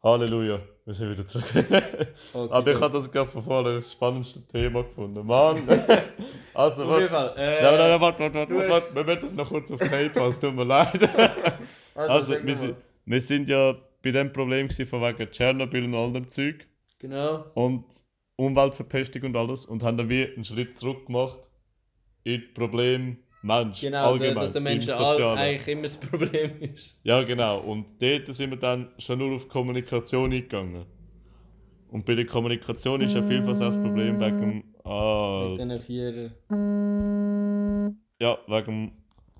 Halleluja, wir sind wieder zurück. Okay, Aber ich gut. habe das gerade von vorne das spannendste Thema gefunden. Mann! Also, Auf jeden warte. Fall. Nein, warte, Du hast. wir müssen das noch kurz auf Tape haben, es tut mir leid. Also, Also, sag nochmal. wir sind ja bei dem Problem gewesen, von wegen Tschernobyl und all dem Zeug Genau. und Umweltverpestung und alles und haben dann wie einen Schritt zurück gemacht in das Problem Mensch, Genau, dass allgemein, der im Mensch Sozialen. eigentlich immer das Problem ist. Ja, genau. Und dort sind wir dann schon nur auf Kommunikation eingegangen. Und bei der Kommunikation ist ja vielfach auch das Problem wegen dem. Mit diesen vier. Ja, wegen dem.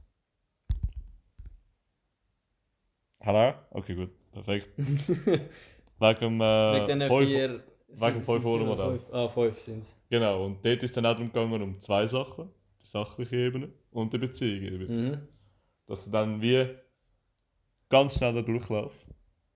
Hallo? Okay, gut, perfekt. Wegen dem Mit diesen 5 vier. wegen dem 5 Vier Euro oder Modell. fünf? Ah, fünf sind es. Genau, und dort ist dann auch darum gegangen, um zwei Sachen: die sachliche Ebene und die Beziehungsebene. Mhm. Dass du dann wie ganz schnell da durchläuft.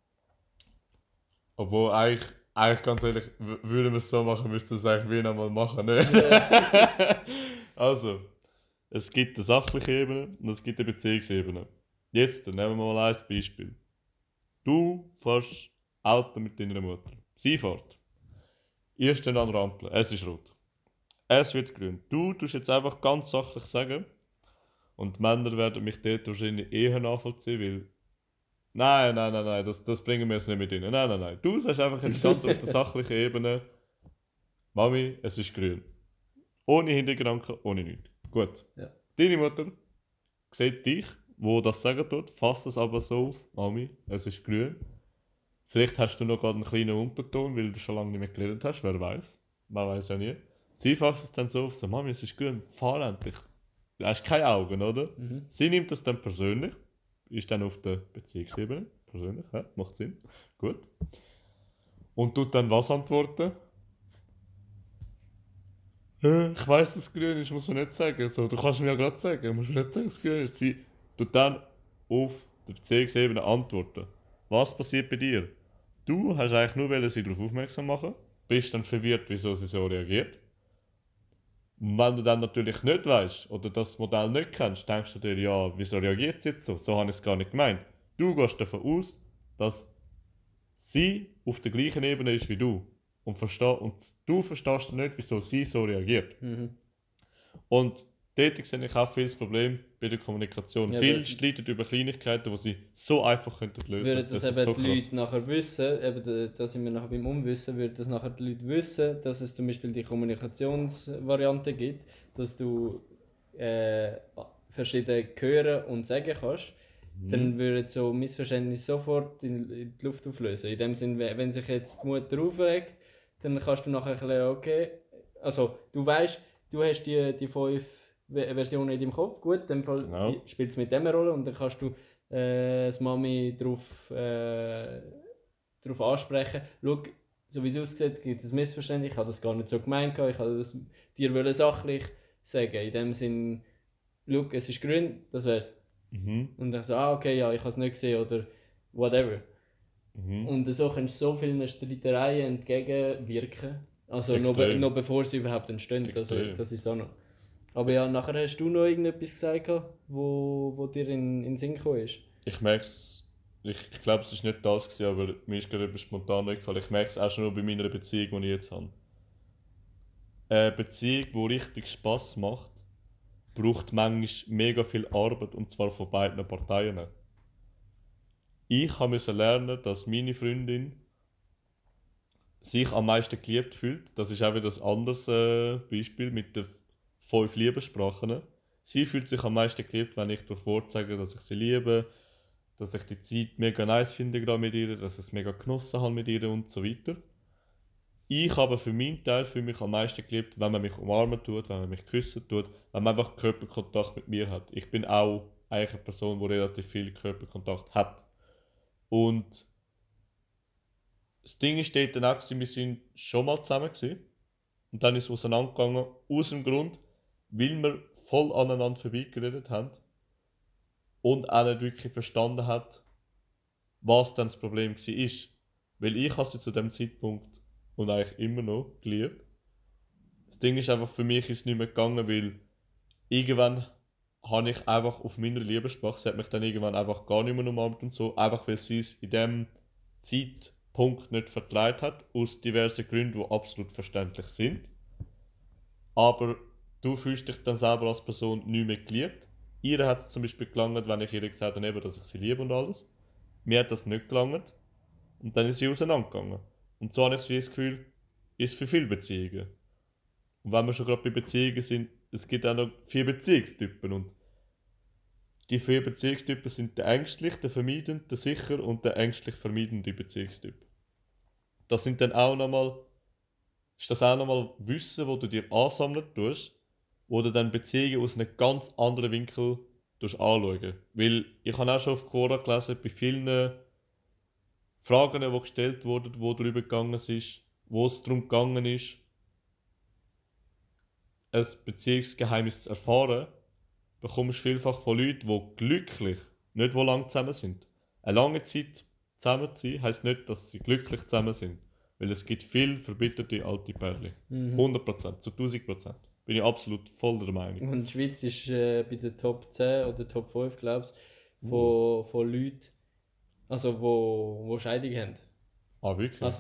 Obwohl eigentlich ganz ehrlich, würden wir es so machen, müssten wir es eigentlich wie nochmal machen, ne? Ja. Also, es gibt eine sachliche Ebene und es gibt eine Beziehungsebene. Jetzt nehmen wir mal ein Beispiel. Du fährst Auto mit deiner Mutter. Sie fährt. Ihr steht an der Ampel. Es ist rot. Es wird grün. Du tust jetzt einfach ganz sachlich sagen. Und die Männer werden mich dort wahrscheinlich eher nachvollziehen, weil. Nein, das bringen wir jetzt nicht mit rein. Nein. Du sagst einfach jetzt ganz auf der sachlichen Ebene, Mami, es ist grün. Ohne Hintergedanken, ohne nichts. Gut. Ja. Deine Mutter sieht dich, wo das sagen tut, fasst das aber so auf, Mami, es ist grün. Vielleicht hast du noch gerade einen kleinen Unterton, weil du schon lange nicht mehr geredet hast, wer weiß. Man weiß ja nie. Sie fasst es dann so auf, so, Mami, es ist grün, fahr endlich. Du hast keine Augen, oder? Mhm. Sie nimmt das dann persönlich, ist dann auf der Beziehungsebene, persönlich, ja, macht Sinn, gut. Und tut dann was antworten? Ich weiß, dass es grün ist, muss man nicht sagen. So, du kannst mir ja gerade sagen, musst mir nicht sagen, dass es grün ist. Sie tut dann auf der Beziehungsebene antworten. Was passiert bei dir? Du hast eigentlich nur wollen, sie darauf aufmerksam machen, bist dann verwirrt, wieso sie so reagiert. Und wenn du dann natürlich nicht weißt oder das Modell nicht kennst, denkst du dir, ja, wieso reagiert sie jetzt so? So habe ich es gar nicht gemeint. Du gehst davon aus, dass sie auf der gleichen Ebene ist wie du. Und du verstehst nicht, wieso sie so reagiert. Mhm. Und dort sehe ich auch viel das Problem bei der Kommunikation. Ja, Viele streiten über Kleinigkeiten, die sie so einfach könnten lösen. würden das Das ist so eben die krass. Leute nachher wissen, da sind wir nachher beim Unwissen, würden das nachher die Leute wissen, dass es zum Beispiel die Kommunikationsvariante gibt, dass du verschiedene hören und sagen kannst, dann würden so Missverständnisse sofort in die Luft auflösen. In dem Sinn, wenn sich jetzt die Mutter aufregt, dann kannst du nachher erklären, okay, also du weißt, du hast die fünf Versionen in deinem Kopf, gut, in dem Fall Genau. spielt es mit dem eine Rolle und dann kannst du das Mami darauf ansprechen. Schau, so wie es aussieht, gibt es ein Missverständnis. Ich habe das gar nicht so gemeint. Ich habe das dir sachlich sagen. In dem Sinn, schau, es ist grün, das wär's. Mhm. Und dann so, okay, ja, ich habe es nicht gesehen oder whatever. Mhm. Und so kannst du so vielen Streitereien entgegenwirken. Also Extrem. noch bevor sie überhaupt entstehen. Extrem. Das ist auch noch. Aber ja, nachher hast du noch irgendetwas gesagt, wo dir in den Sinn gekommen ist. Ich merke es, ich glaube, es war nicht das, gewesen, aber mir ist gerade etwas spontan eingefallen. Ich merke es auch schon nur bei meiner Beziehung, die ich jetzt habe. Eine Beziehung, die richtig Spass macht, braucht manchmal mega viel Arbeit und zwar von beiden Parteien. Ich musste lernen, dass meine Freundin sich am meisten geliebt fühlt. Das ist auch wieder ein anderes Beispiel mit den 5 Liebessprachen. Sie fühlt sich am meisten geliebt, wenn ich durch Worte sage, dass ich sie liebe, dass ich die Zeit mega nice finde gerade mit ihr, dass ich es mega genossen habe mit ihr und so weiter. Ich habe für meinen Teil für mich am meisten geliebt, wenn man mich umarmen tut, wenn man mich küssen tut, wenn man einfach Körperkontakt mit mir hat. Ich bin auch eigentlich eine Person, die relativ viel Körperkontakt hat. Und das Ding ist dort dann auch, gewesen, wir sind schon mal zusammen gewesen. Und dann ist es auseinandergegangen, aus dem Grund, weil wir voll aneinander vorbeigeredet haben und auch nicht wirklich verstanden hat, was dann das Problem war. Weil ich habe sie zu dem Zeitpunkt und eigentlich immer noch geliebt. Das Ding ist einfach, für mich ist es nicht mehr gegangen, weil irgendwann habe ich einfach auf meiner Liebessprache, sie hat mich dann irgendwann einfach gar nicht mehr umarmt und so, einfach weil sie es in dem Zeitpunkt Punkt nicht vertreibt hat, aus diversen Gründen, die absolut verständlich sind. Aber du fühlst dich dann selber als Person nicht mehr geliebt. Ihr hat es zum Beispiel gelangt, wenn ich ihr gesagt habe, eben, dass ich sie liebe und alles. Mir hat das nicht gelangt. Und dann ist sie auseinandergegangen. Und so habe ich das Gefühl, ist für viele Beziehungen. Und wenn wir schon gerade bei Beziehungen sind, es gibt auch noch 4 Beziehungstypen. Und die 4 Beziehungstypen sind der ängstlich, der vermeidende, der sicher und der ängstlich vermeidende Beziehungstyp. Das sind dann auch nochmal, ist das auch nochmal Wissen, wo du dir ansammeln tust, wo du dann Beziehungen aus einem ganz anderen Winkel anschauen. Weil ich habe auch schon auf Quora gelesen, bei vielen Fragen, die gestellt wurden, wo darüber gegangen ist, wo es darum gegangen ist, ein Beziehungsgeheimnis zu erfahren, bekommst du vielfach von Leuten, die glücklich, nicht wo lang zusammen sind. Eine lange Zeit zusammen zu sein, heisst nicht, dass sie glücklich zusammen sind. Weil es gibt viel verbitterte alte Pärchen. 100%, zu 1000%. Bin ich absolut voll der Meinung. Und die Schweiz ist bei der Top 10 oder Top 5, glaube ich, von Leuten, also wo Scheidungen haben. Ah, wirklich? Also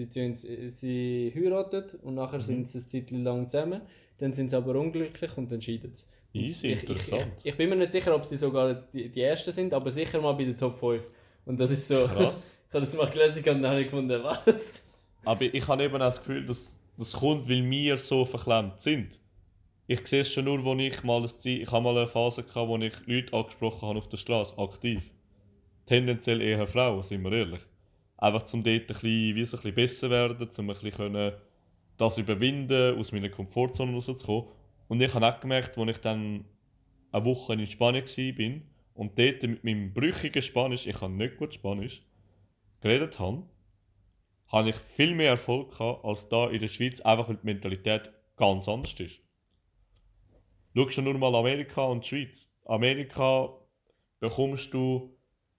sie heiraten und nachher sind sie eine Zeit lang zusammen, dann sind sie aber unglücklich und dann scheiden sie. Easy, interessant. Ich bin mir nicht sicher, ob sie sogar die Ersten sind, aber sicher mal bei der Top 5. Und das ist so. Krass. Ich habe das mal gelesen und dann habe ich gefunden, was? Aber ich habe eben auch das Gefühl, dass das kommt, weil wir so verklemmt sind. Ich sehe es schon nur, wo ich mal ich habe mal eine Phase gehabt, wo ich Leute angesprochen habe auf der Straße, aktiv. Tendenziell eher Frauen, sind wir ehrlich. Einfach zum dort ein bisschen, wie so ein bisschen besser werden, um ein bisschen können das überwinden, aus meiner Komfortzone rauszukommen. Und ich habe auch gemerkt, als ich dann eine Woche in Spanien war und dort mit meinem brüchigen Spanisch, ich kann nicht gut Spanisch, geredet habe ich viel mehr Erfolg gehabt, als da in der Schweiz, einfach weil die Mentalität ganz anders ist. Schau schon nur mal Amerika und die Schweiz. Amerika bekommst du,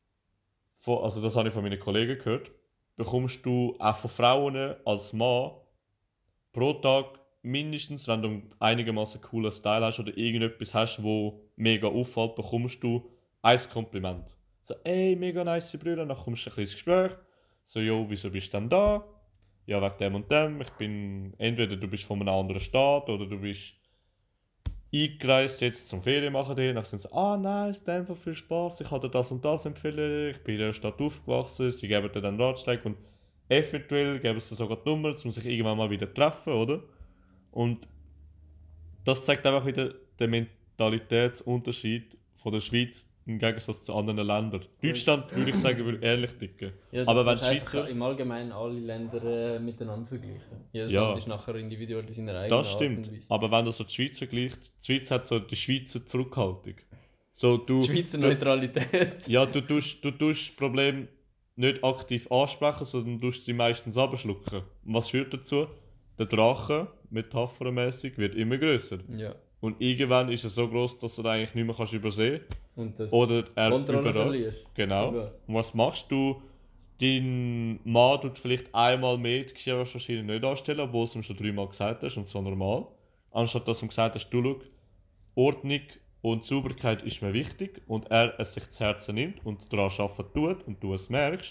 also das habe ich von meinen Kollegen gehört, bekommst du auch von Frauen als Mann pro Tag mindestens, wenn du einigermaßen coolen Style hast oder irgendetwas hast, wo mega auffällt, bekommst du ein Kompliment. So, ey, mega nice Brüder, dann kommst du ein bisschen ins Gespräch. So, jo, wieso bist du denn da? Ja, wegen dem und dem. Ich bin, entweder du bist von einem anderen Staat oder du bist eingereist jetzt zum Ferien machen. Dann sind sie, ah nice, einfach viel Spaß, ich kann dir das und das empfehlen, ich bin in der Stadt aufgewachsen, sie geben dir dann Ratschläge und eventuell geben sie dir sogar die Nummer, um sich irgendwann mal wieder zu treffen, oder? Und das zeigt einfach wieder den Mentalitätsunterschied von der Schweiz im Gegensatz zu anderen Ländern. Deutschland, würde ich sagen, würde ähnlich ticken. Ja, aber wenn du kannst Schweizer... im Allgemeinen alle Länder miteinander vergleichen. Jedes Ja. Land ist nachher individuell in seiner eigenen Das Art stimmt, und Weise. aber wenn du so die Schweiz vergleichst, die Schweiz hat so die Schweizer Zurückhaltung. So, Die Schweizer Neutralität. Ja, du tust das Problem nicht aktiv ansprechen, sondern du tust sie meistens abschlucken. Und was führt dazu? Der Drache, metaphermäßig, wird immer größer. Ja. Und irgendwann ist er so groß, dass du ihn eigentlich nicht mehr kannst übersehen Und das oder er Kontrolle überall. verlierst. Genau. Überall. Und was machst du? Dein Mann tut vielleicht einmal mehr die Geschirrwaschmaschine nicht anstellen, obwohl du es ihm schon 3-mal gesagt hast und so normal. Anstatt dass du ihm gesagt hast, du schau, Ordnung und Sauberkeit ist mir wichtig und er es sich zu Herzen nimmt und daran arbeiten tut und du es merkst,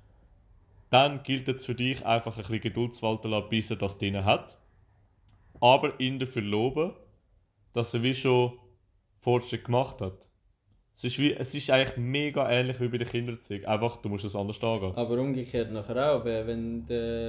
dann gilt es für dich einfach ein bisschen Geduld zu walten lassen, bis er das drin hat. Aber ihn dafür loben, dass er wie schon Fortschritt gemacht hat. Es ist eigentlich mega ähnlich wie bei der Kindererziehung. Einfach, du musst es anders angehen. Aber umgekehrt nachher auch, wenn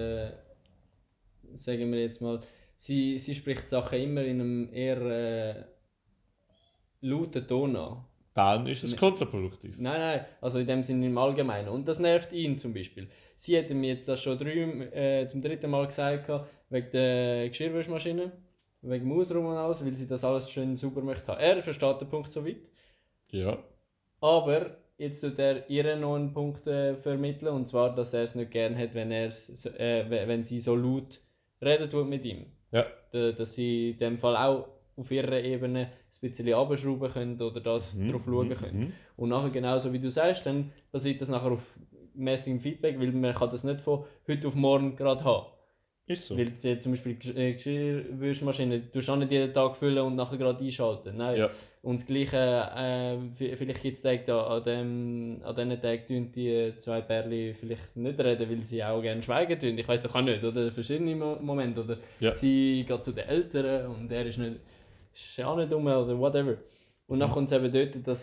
sagen wir jetzt mal, sie spricht Sachen immer in einem eher lauten Ton an. Dann ist es kontraproduktiv. Nein, also in dem Sinne im Allgemeinen. Und das nervt ihn zum Beispiel. Sie hätte mir jetzt das schon zum 3. Mal gesagt, wegen der Geschirrwaschmaschine, wegen dem Ausräumen und alles, weil sie das alles schön sauber möchte haben. Er versteht den Punkt so weit. Ja. Aber jetzt tut er ihr noch einen Punkt vermitteln, und zwar, dass er es nicht gern hat, wenn sie so laut reden tut mit ihm. Ja. Dass sie in dem Fall auch auf ihrer Ebene ein bisschen abschrauben können oder das drauf schauen können. Und nachher genauso wie du sagst, dann basiert das nachher auf mäßigem Feedback, weil man kann das nicht von heute auf morgen gerade haben. Ist so. Weil sie zum Beispiel Geschirrwäschmaschine, du auch nicht jeden Tag füllen und nachher gerade einschalten. Nein. Ja. Und das Gleiche, vielleicht gibt es Tage da, an diesen Tagen tun die zwei Pärchen vielleicht nicht reden, weil sie auch gerne schweigen tun. Ich weiß doch auch nicht, oder? Verschiedene Momente. Oder Ja. sie geht zu den Eltern und er ist auch nicht dumm oder whatever. Und dann kommt es eben dort, dass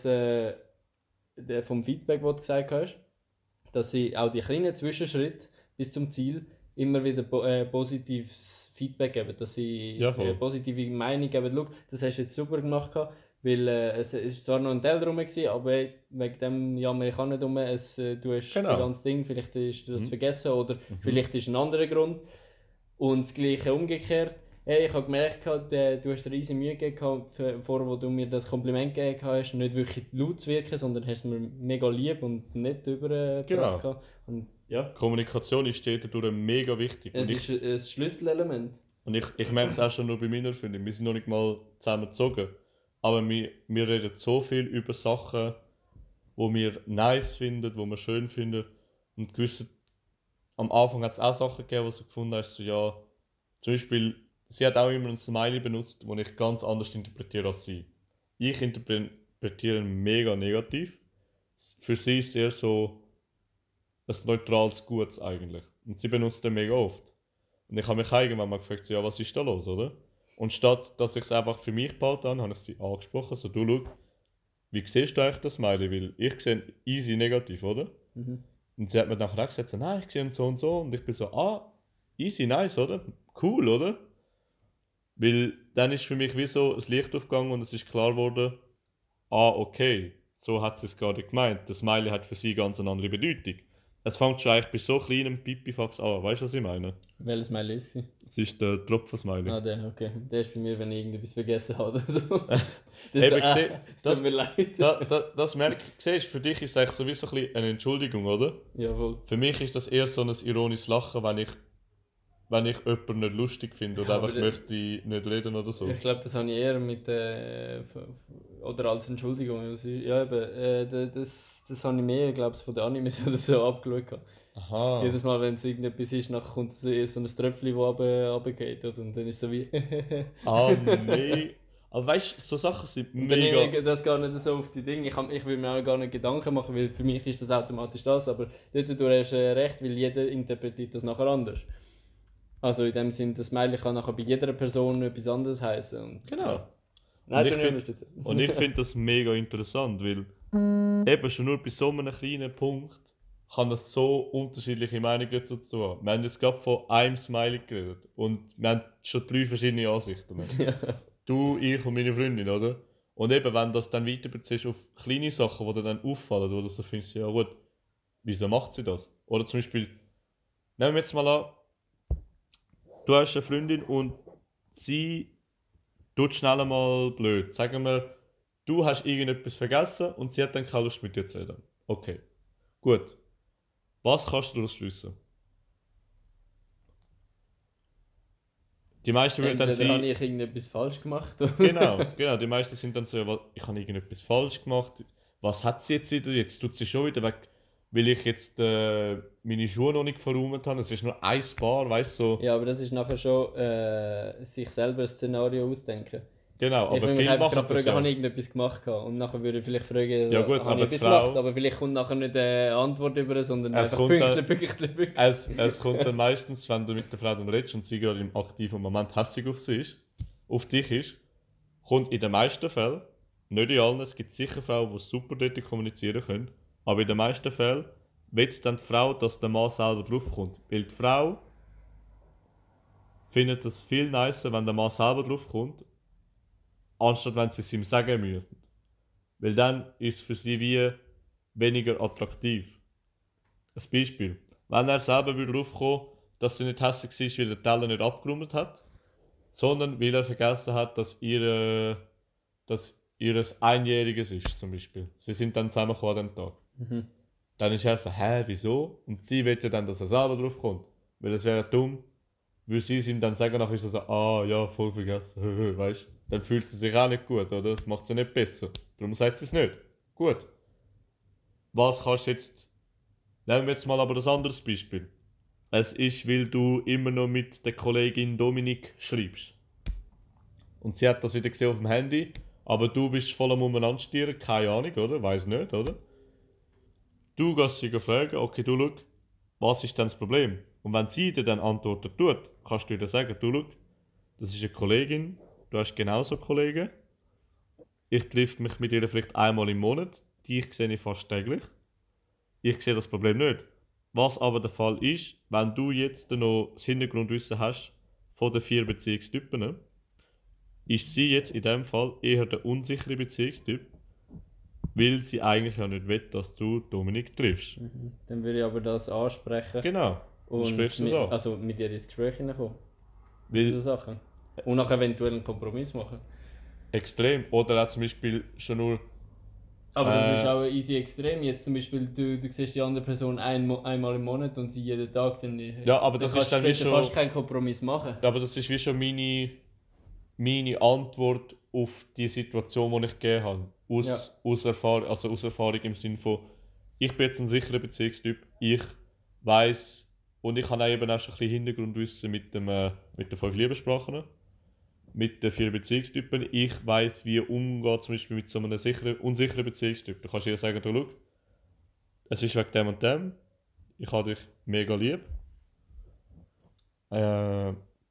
vom Feedback, das du gesagt hast, dass sie auch die kleinen Zwischenschritte bis zum Ziel immer wieder positives Feedback geben, dass sie Ja, voll. positive Meinung geben. Schau, das hast du jetzt super gemacht, weil es ist zwar noch ein Teil drum gewesen, aber wegen dem Jammer ich auch nicht um, du hast Genau. das ganze Ding, vielleicht ist das vergessen oder vielleicht ist ein anderer Grund. Und das Gleiche umgekehrt. Hey, ich habe gemerkt, du hast dir riesige Mühe gegeben, wo du mir das Kompliment gegeben hast, nicht wirklich laut zu wirken, sondern hast mir mega lieb und nett übergebracht. Genau. Und ja, Kommunikation ist dadurch mega wichtig. es ist ein Schlüsselelement. Und ich merke es auch schon nur bei meiner Freundin. Wir sind noch nicht mal zusammengezogen. Aber wir reden so viel über Sachen, die wir nice finden, die wir schön finden. Und gewisse, am Anfang hat es auch Sachen gegeben, wo sie gefunden hast, so ja, zum Beispiel, sie hat auch immer ein Smiley benutzt, das ich ganz anders interpretiere als sie. Ich interpretiere ihn mega negativ. Für sie ist es eher so ein neutrales Gutes eigentlich. Und sie benutzt den mega oft. Und ich habe mich irgendwann mal gefragt, so, ja, was ist da los, oder? Und statt dass ich es einfach für mich behalten habe, habe ich sie angesprochen, so, du schau, wie siehst du eigentlich das Smiley? Weil ich sehe ihn easy negativ, oder? Mhm. Und sie hat mir nachher auch gesagt, so, nein, ich sehe ihn so und so. Und ich bin so, easy, nice, oder? Cool, oder? Weil dann ist für mich wie so ein Licht aufgegangen und es ist klar geworden, okay, so hat sie es gar nicht gemeint. Das Smiley hat für sie ganz eine andere Bedeutung. Es fängt schon eigentlich bei so kleinem Pipifax an, weißt du, was ich meine? Welches Smiley ist es? Es ist der Tropfen-Smiley. Ah, der, okay. Der ist bei mir, wenn ich irgendetwas vergessen habe oder so. Das, Eben, es tut mir leid. Das merke ich, siehst, für dich ist es eigentlich sowieso ein bisschen eine Entschuldigung, oder? Jawohl. Für mich ist das eher so ein ironisches Lachen, wenn ich jemanden nicht lustig finde oder Ja, einfach aber möchte nicht reden oder so. Ich glaube, das habe ich eher mit oder als Entschuldigung. Also, ja, eben, das habe ich mehr, glaube ich, von den Animes oder so abgeschaut. Aha. Jedes Mal, wenn es irgendetwas ist, nachher kommt so ein Tröpfchen, das runtergeht. Und dann ist es so wie. Nee. Aber weißt du, so Sachen sind Und dann mega. nehme ich das gar nicht so auf die Dinge. Ich will mir auch gar nicht Gedanken machen, weil für mich ist das automatisch das. Aber dort du hast recht, weil jeder interpretiert das nachher anders. Also in dem Sinn, das Smiley kann nachher bei jeder Person etwas anderes heißen. Und, Genau. ja. Nein, Und ich finde das mega interessant, weil eben schon nur bei so einem kleinen Punkt kann das so unterschiedliche Meinungen dazu haben. Wir haben jetzt gerade von einem Smiley geredet und wir haben schon 3 verschiedene Ansichten. Ja. Du, ich und meine Freundin, oder? Und eben, wenn du das dann weiter beziehst auf kleine Sachen, die dir dann auffallen, wo du so findest, ja gut, wieso macht sie das? Oder zum Beispiel, nehmen wir jetzt mal an, du hast eine Freundin und sie tut schnell mal blöd. Sagen wir, du hast irgendetwas vergessen und sie hat dann keine Lust mit dir zu reden. Okay, gut. Was kannst du daraus schliessen? Die meisten würden dann Entweder habe sein, ich irgendetwas falsch gemacht. genau, die meisten sind dann so, ja, ich habe irgendetwas falsch gemacht. Was hat sie jetzt wieder? Jetzt tut sie schon wieder weg, weil ich jetzt meine Schuhe noch nicht verräumt habe. Es ist nur ein Paar, weißt du? So. Ja, aber das ist nachher schon sich selber ein Szenario ausdenken. Genau, Ich aber will mich viele einfach machen gerade das fragen, habe ja. ich irgendetwas gemacht gehabt? Und nachher würde ich vielleicht fragen, Ja gut, habe aber ich die etwas Frau- gemacht? Aber vielleicht kommt nachher nicht eine Antwort über, sondern Es einfach kommt Pünktchen, dann- Pünktchen, Pünktchen. Es kommt dann meistens, wenn du mit der Frau dann redest und sie gerade im aktiven Moment hässig auf dich ist, kommt in den meisten Fällen, nicht in allen, es gibt sicher Frauen, die super dort kommunizieren können, aber in den meisten Fällen will dann die Frau, dass der Mann selber draufkommt. Weil die Frau findet es viel nicer, wenn der Mann selber draufkommt, anstatt wenn sie es ihm sagen müssen. Weil dann ist es für sie wie weniger attraktiv. Ein Beispiel. Wenn er selber würde draufkommen, dass sie nicht hässlich ist, weil der Teller nicht abgeräumt hat, sondern weil er vergessen hat, dass ihres Einjähriges ist, zum Beispiel. Sie sind dann zusammengekommen an dem Tag. Mhm. Dann ist er so, hä, wieso? Und sie will ja dann, dass er selber draufkommt. Weil es wäre dumm, würde sie ihm dann sagen, nachher ist er so, ja, voll vergessen, weißt du? Dann fühlt sie sich auch nicht gut, oder? Das macht sie nicht besser. Darum sagt sie es nicht. Gut. Was kannst du jetzt... Nehmen wir jetzt mal aber das andere Beispiel. es ist, weil du immer noch mit der Kollegin Dominik schreibst. Und sie hat das wieder gesehen auf dem Handy, aber du bist voll am Umeinander stieren, keine Ahnung, oder? Weiß nicht, oder? Du gehst sie fragen, okay, du schau, was ist denn das Problem? Und wenn sie dir dann Antworten tut, kannst du ihr sagen, du schau, das ist eine Kollegin, du hast genauso Kollegen, ich treffe mich mit ihr vielleicht einmal im Monat, dich sehe ich fast täglich, ich sehe das Problem nicht. Was aber der Fall ist, wenn du jetzt noch das Hintergrundwissen hast von den 4 Beziehungstypen, ist sie jetzt in dem Fall eher der unsichere Beziehungstyp, weil sie eigentlich ja nicht will, dass du Dominik triffst. Dann würde ich aber das ansprechen Genau, dann und sprichst du es an. also mit ihr ins Gespräch hineinkommen. So Weil Sachen. Und nachher eventuell einen Kompromiss machen. extrem. Oder auch zum Beispiel schon nur. Aber das ist Äh, auch ein easy extrem. Jetzt zum Beispiel, du siehst die andere Person einmal im Monat und sie jeden Tag, ja, aber dann das ist kannst du dann wie dort schon. fast keinen Kompromiss machen. Aber das ist wie schon meine Antwort auf die Situation, die ich gegeben habe. Ja. Aus Erfahrung im Sinne von, ich bin jetzt ein sicherer Beziehungstyp, ich weiß und ich habe auch eben auch schon ein bisschen Hintergrundwissen mit den 5 Liebessprachen, mit den 4 Beziehungstypen. Ich weiß, wie umgeht zum Beispiel mit so einem unsicheren Beziehungstyp. Du kannst ihr sagen, du schau, es ist wegen dem und dem, ich habe dich mega lieb. Äh,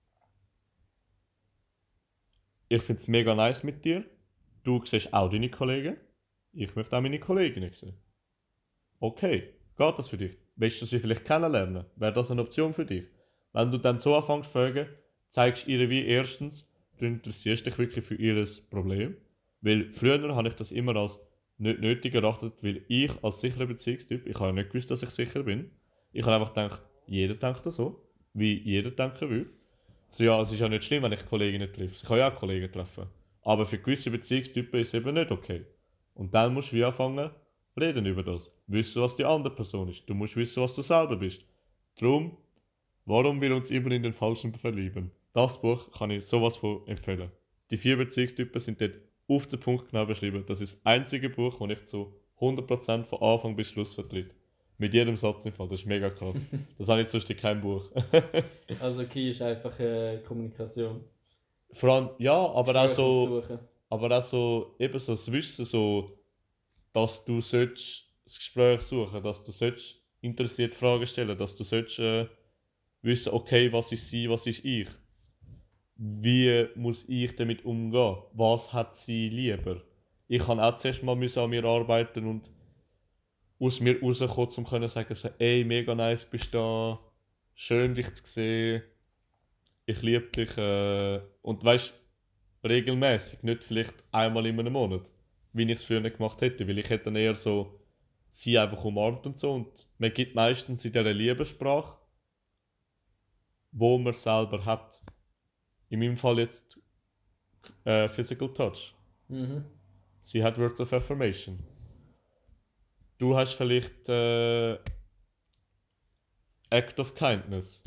Ich finde es mega nice mit dir. Du siehst auch deine Kollegen. Ich möchte auch meine Kolleginnen sehen. Okay, geht das für dich? Willst du sie vielleicht kennenlernen? Wäre das eine Option für dich? Wenn du dann so anfängst zu fragen, zeigst du ihr wie erstens, du interessierst dich wirklich für ihr Problem. Weil früher habe ich das immer als nicht nötig erachtet, weil ich als sicherer Beziehungstyp, ich habe ja nicht gewusst, dass ich sicher bin. Ich habe einfach gedacht, jeder denkt das so, wie jeder denken will. So, ja, es ist ja nicht schlimm, wenn ich Kolleginnen treffe. Ich kann ja auch Kollegen treffen. Aber für gewisse Beziehungstypen ist es eben nicht okay. Und dann musst du wie anfangen, reden über das. Wissen, was die andere Person ist. Du musst wissen, was du selber bist. Drum, warum wir uns immer in den Falschen verlieben? Das Buch kann ich sowas von empfehlen. Die 4 Beziehungstypen sind dort auf den Punkt genau beschrieben. Das ist das einzige Buch, das ich zu 100% von Anfang bis Schluss vertritt. Mit jedem Satz im Fall. Das ist mega krass. Das habe ich sonst in keinem Buch. Also Key ist einfach Kommunikation. Vor allem, ja, Das Gespräch aufsuchen. aber auch so, eben so das Wissen, so, dass du sollst das Gespräch suchen, dass du sollst interessiert Fragen stellen, dass du sollst wissen, okay, was ist sie, was ist ich? Wie muss ich damit umgehen? Was hat sie lieber? Ich kann auch zuerst mal müssen an mir arbeiten und aus mir rauskommen, um zu sagen, so, ey, mega nice bist du da, schön dich zu sehen, ich liebe dich. Und weißt regelmäßig, nicht vielleicht einmal in einem Monat, wie ich es früher nicht gemacht hätte, weil ich hätte dann eher so sie einfach umarmt und so und man gibt meistens in dieser Liebessprache, wo man selber hat. In meinem Fall jetzt Physical Touch. Mhm. Sie hat Words of Affirmation. Du hast vielleicht Act of Kindness.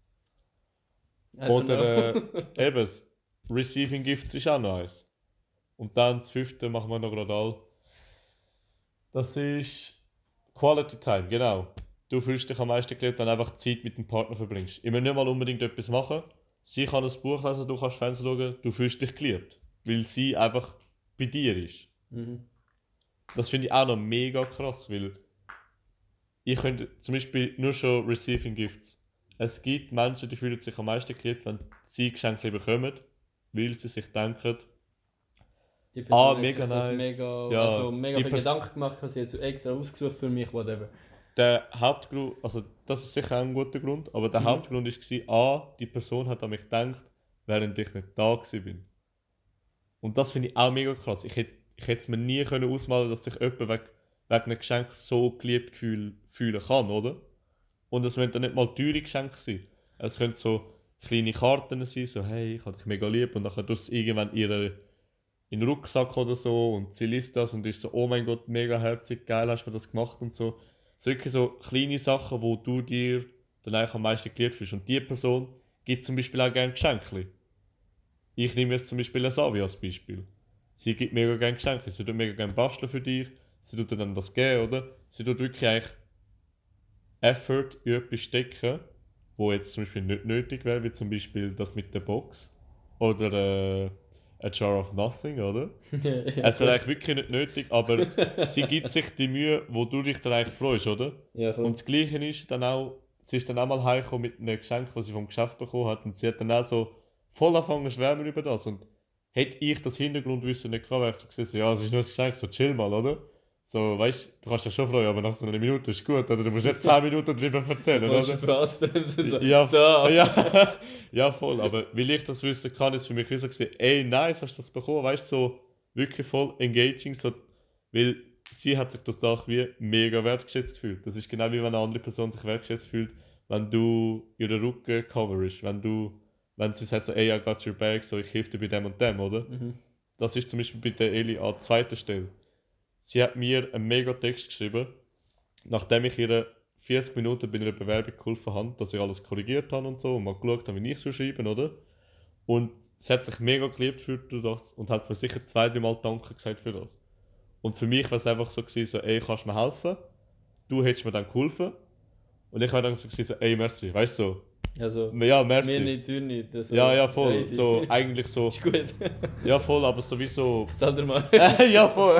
I don't Oder know. eben, Receiving Gifts ist auch nice. Und dann das 5. machen wir noch gerade all. Das ist Quality Time, genau. Du fühlst dich am meisten gelebt, wenn du einfach Zeit mit dem Partner verbringst. Ich will nicht mal unbedingt etwas machen. Sie kann ein Buch lesen, du kannst Fernsehen schauen, du fühlst dich geliebt. Weil sie einfach bei dir ist. Mhm. Das finde ich auch noch mega krass, weil ich könnte zum Beispiel nur schon Receiving Gifts. Es gibt Menschen, die fühlen sich am meisten geliebt, wenn sie Geschenke bekommen, weil sie sich denken, Die Person hat mega sich das nice. mega, Ja, also mega die viel Pers Gedanken gemacht, was sie jetzt extra ausgesucht für mich, whatever. Der Hauptgrund, also das ist sicher auch ein guter Grund, aber der Mhm. Hauptgrund war, die Person hat an mich gedacht, während ich nicht da bin. Und das finde ich auch mega krass. Ich hätte es mir nie können ausmalen, dass sich jemand wegen einem Geschenk so geliebt fühlen kann, oder? Und es müssen dann nicht mal teure Geschenke sein. Es können so kleine Karten sein, so hey, ich habe dich mega lieb und dann tust du es irgendwann in den Rucksack oder so und sie liest das und ist so, oh mein Gott, mega herzig, geil, hast du mir das gemacht und so. So wirklich so kleine Sachen, wo du dir dann eigentlich am meisten geliebt fühlst. Und die Person gibt zum Beispiel auch gerne Geschenke. Ich nehme jetzt zum Beispiel eine Savi als Beispiel. Sie gibt mega gerne Geschenke, sie tut mega gerne basteln für dich, sie tut dir dann das geben, oder? Sie tut wirklich eigentlich Effort in etwas stecken, wo jetzt zum Beispiel nicht nötig wäre, wie zum Beispiel das mit der Box oder A Jar of Nothing, oder? Es wäre eigentlich wirklich nicht nötig, aber sie gibt sich die Mühe, wo du dich dann eigentlich freust, oder? Ja, voll. Und das Gleiche ist dann auch, sie ist dann auch mal heimgekommen mit einem Geschenk, das sie vom Geschäft bekommen hat und sie hat dann auch so voll angefangen zu schwärmen über das und hätte ich das Hintergrundwissen nicht gehabt, wäre ich so gewesen, so, ja, es ist nur ein Geschenk, so chill mal, oder? So, weißt du, kannst dich schon freuen, aber nach so einer Minute ist gut, oder? Du musst nicht 10 Minuten drüber erzählen, Voll oder? Spaßbremse, so, Ja, stop. ja, ja, voll. Aber weil ich das wissen kann, ist für mich wie so gewesen, ey, nice, hast du das bekommen? Weißt du, so wirklich voll engaging. So, weil sie hat sich das auch wie mega wertgeschätzt gefühlt. Das ist genau wie wenn eine andere Person sich wertgeschätzt fühlt, wenn du ihren Rücken coverst. Wenn sie sagt, so, ey, I got your back, so, ich helfe dir bei dem und dem, oder? Mhm. Das ist zum Beispiel bei der Eli an zweiter Stelle. Sie hat mir einen mega Text geschrieben, nachdem ich ihr 40 Minuten bei einer Bewerbung geholfen habe, dass ich alles korrigiert habe und so und mal geschaut habe, wie ich es schreiben, oder? Und sie hat sich mega geliebt für das und hat mir sicher 2-3 Mal Danke gesagt für das. Und für mich war es einfach so, gewesen, so, ey, kannst du mir helfen? Du hättest mir dann geholfen. Und ich war dann so, gewesen, so, ey, merci, weißt du, Also, so, ja, mir merci. nicht, du nicht. Also, Ja, ja, voll. crazy. So, eigentlich so, Ist gut. ja, voll, aber sowieso. Zahl dir mal. Ja, voll.